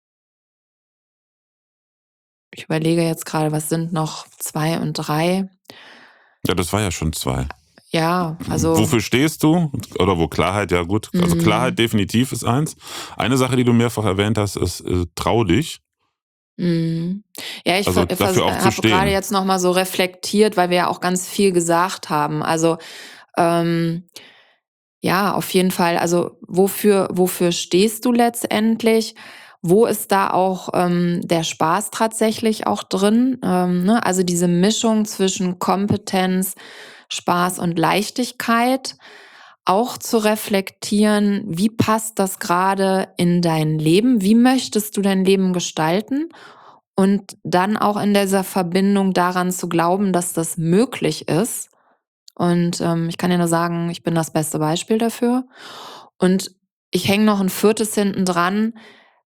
ich überlege jetzt gerade, was sind noch zwei und drei? Ja, das war ja schon zwei. Ja, also Wofür stehst du? Oder wo Klarheit, ja gut. Also mm, Klarheit definitiv ist eins. Eine Sache, die du mehrfach erwähnt hast, ist äh, trau dich. mm. Ja, ich Also ver dafür vers auch zu habe gerade stehen. jetzt noch mal so reflektiert, weil wir ja auch ganz viel gesagt haben. Also, ähm, ja, auf jeden Fall. Also, wofür wofür stehst du letztendlich? Wo ist da auch, ähm, der Spaß tatsächlich auch drin? Ähm, ne? Also, diese Mischung zwischen Kompetenz, Spaß und Leichtigkeit. Auch zu reflektieren, wie passt das gerade in dein Leben? Wie möchtest du dein Leben gestalten? Und dann auch in dieser Verbindung daran zu glauben, dass das möglich ist. Und ähm, ich kann dir nur sagen, ich bin das beste Beispiel dafür. Und ich hänge noch ein viertes hinten dran.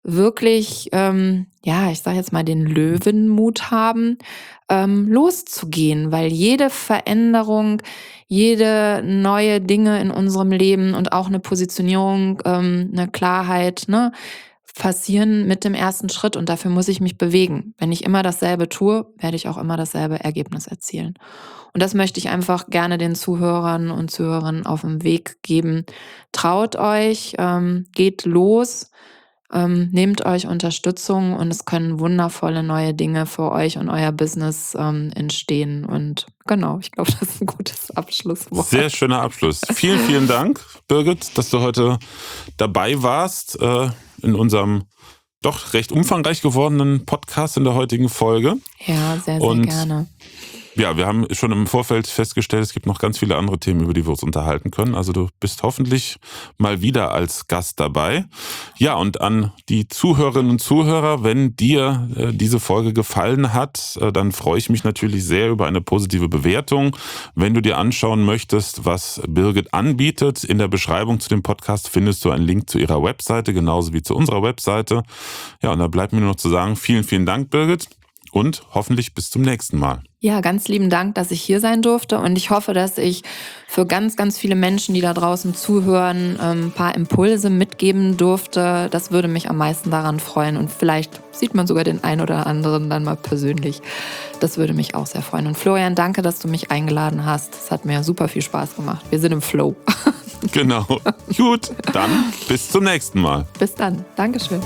wirklich, ähm, ja, ich sage jetzt mal, den Löwenmut haben, ähm, loszugehen, weil jede Veränderung, jede neue Dinge in unserem Leben und auch eine Positionierung, ähm, eine Klarheit, ne, passieren mit dem ersten Schritt und dafür muss ich mich bewegen. Wenn ich immer dasselbe tue, werde ich auch immer dasselbe Ergebnis erzielen. Und das möchte ich einfach gerne den Zuhörern und Zuhörern auf den Weg geben. Traut euch, ähm, geht los, ähm, nehmt euch Unterstützung und es können wundervolle neue Dinge für euch und euer Business ähm, entstehen. Und genau, ich glaube, das ist ein gutes Abschlusswort. Sehr schöner Abschluss. Vielen, vielen Dank, Birgit, dass du heute dabei warst äh, in unserem doch recht umfangreich gewordenen Podcast in der heutigen Folge. Ja, sehr, sehr und gerne. Ja, wir haben schon im Vorfeld festgestellt, es gibt noch ganz viele andere Themen, über die wir uns unterhalten können. Also du bist hoffentlich mal wieder als Gast dabei. Ja, und an die Zuhörerinnen und Zuhörer, wenn dir äh, diese Folge gefallen hat, äh, dann freue ich mich natürlich sehr über eine positive Bewertung. Wenn du dir anschauen möchtest, was Birgit anbietet, in der Beschreibung zu dem Podcast findest du einen Link zu ihrer Webseite, genauso wie zu unserer Webseite. Ja, und da bleibt mir nur noch zu sagen, vielen, vielen Dank, Birgit. Und hoffentlich bis zum nächsten Mal. Ja, ganz lieben Dank, dass ich hier sein durfte und ich hoffe, dass ich für ganz, ganz viele Menschen, die da draußen zuhören, ein paar Impulse mitgeben durfte. Das würde mich am meisten daran freuen und vielleicht sieht man sogar den einen oder anderen dann mal persönlich. Das würde mich auch sehr freuen. Und Florian, danke, dass du mich eingeladen hast. Es hat mir super viel Spaß gemacht. Wir sind im Flow. Genau. Gut, dann bis zum nächsten Mal. Bis dann. Dankeschön.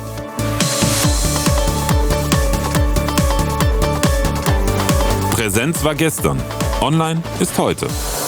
Präsenz war gestern. Online ist heute.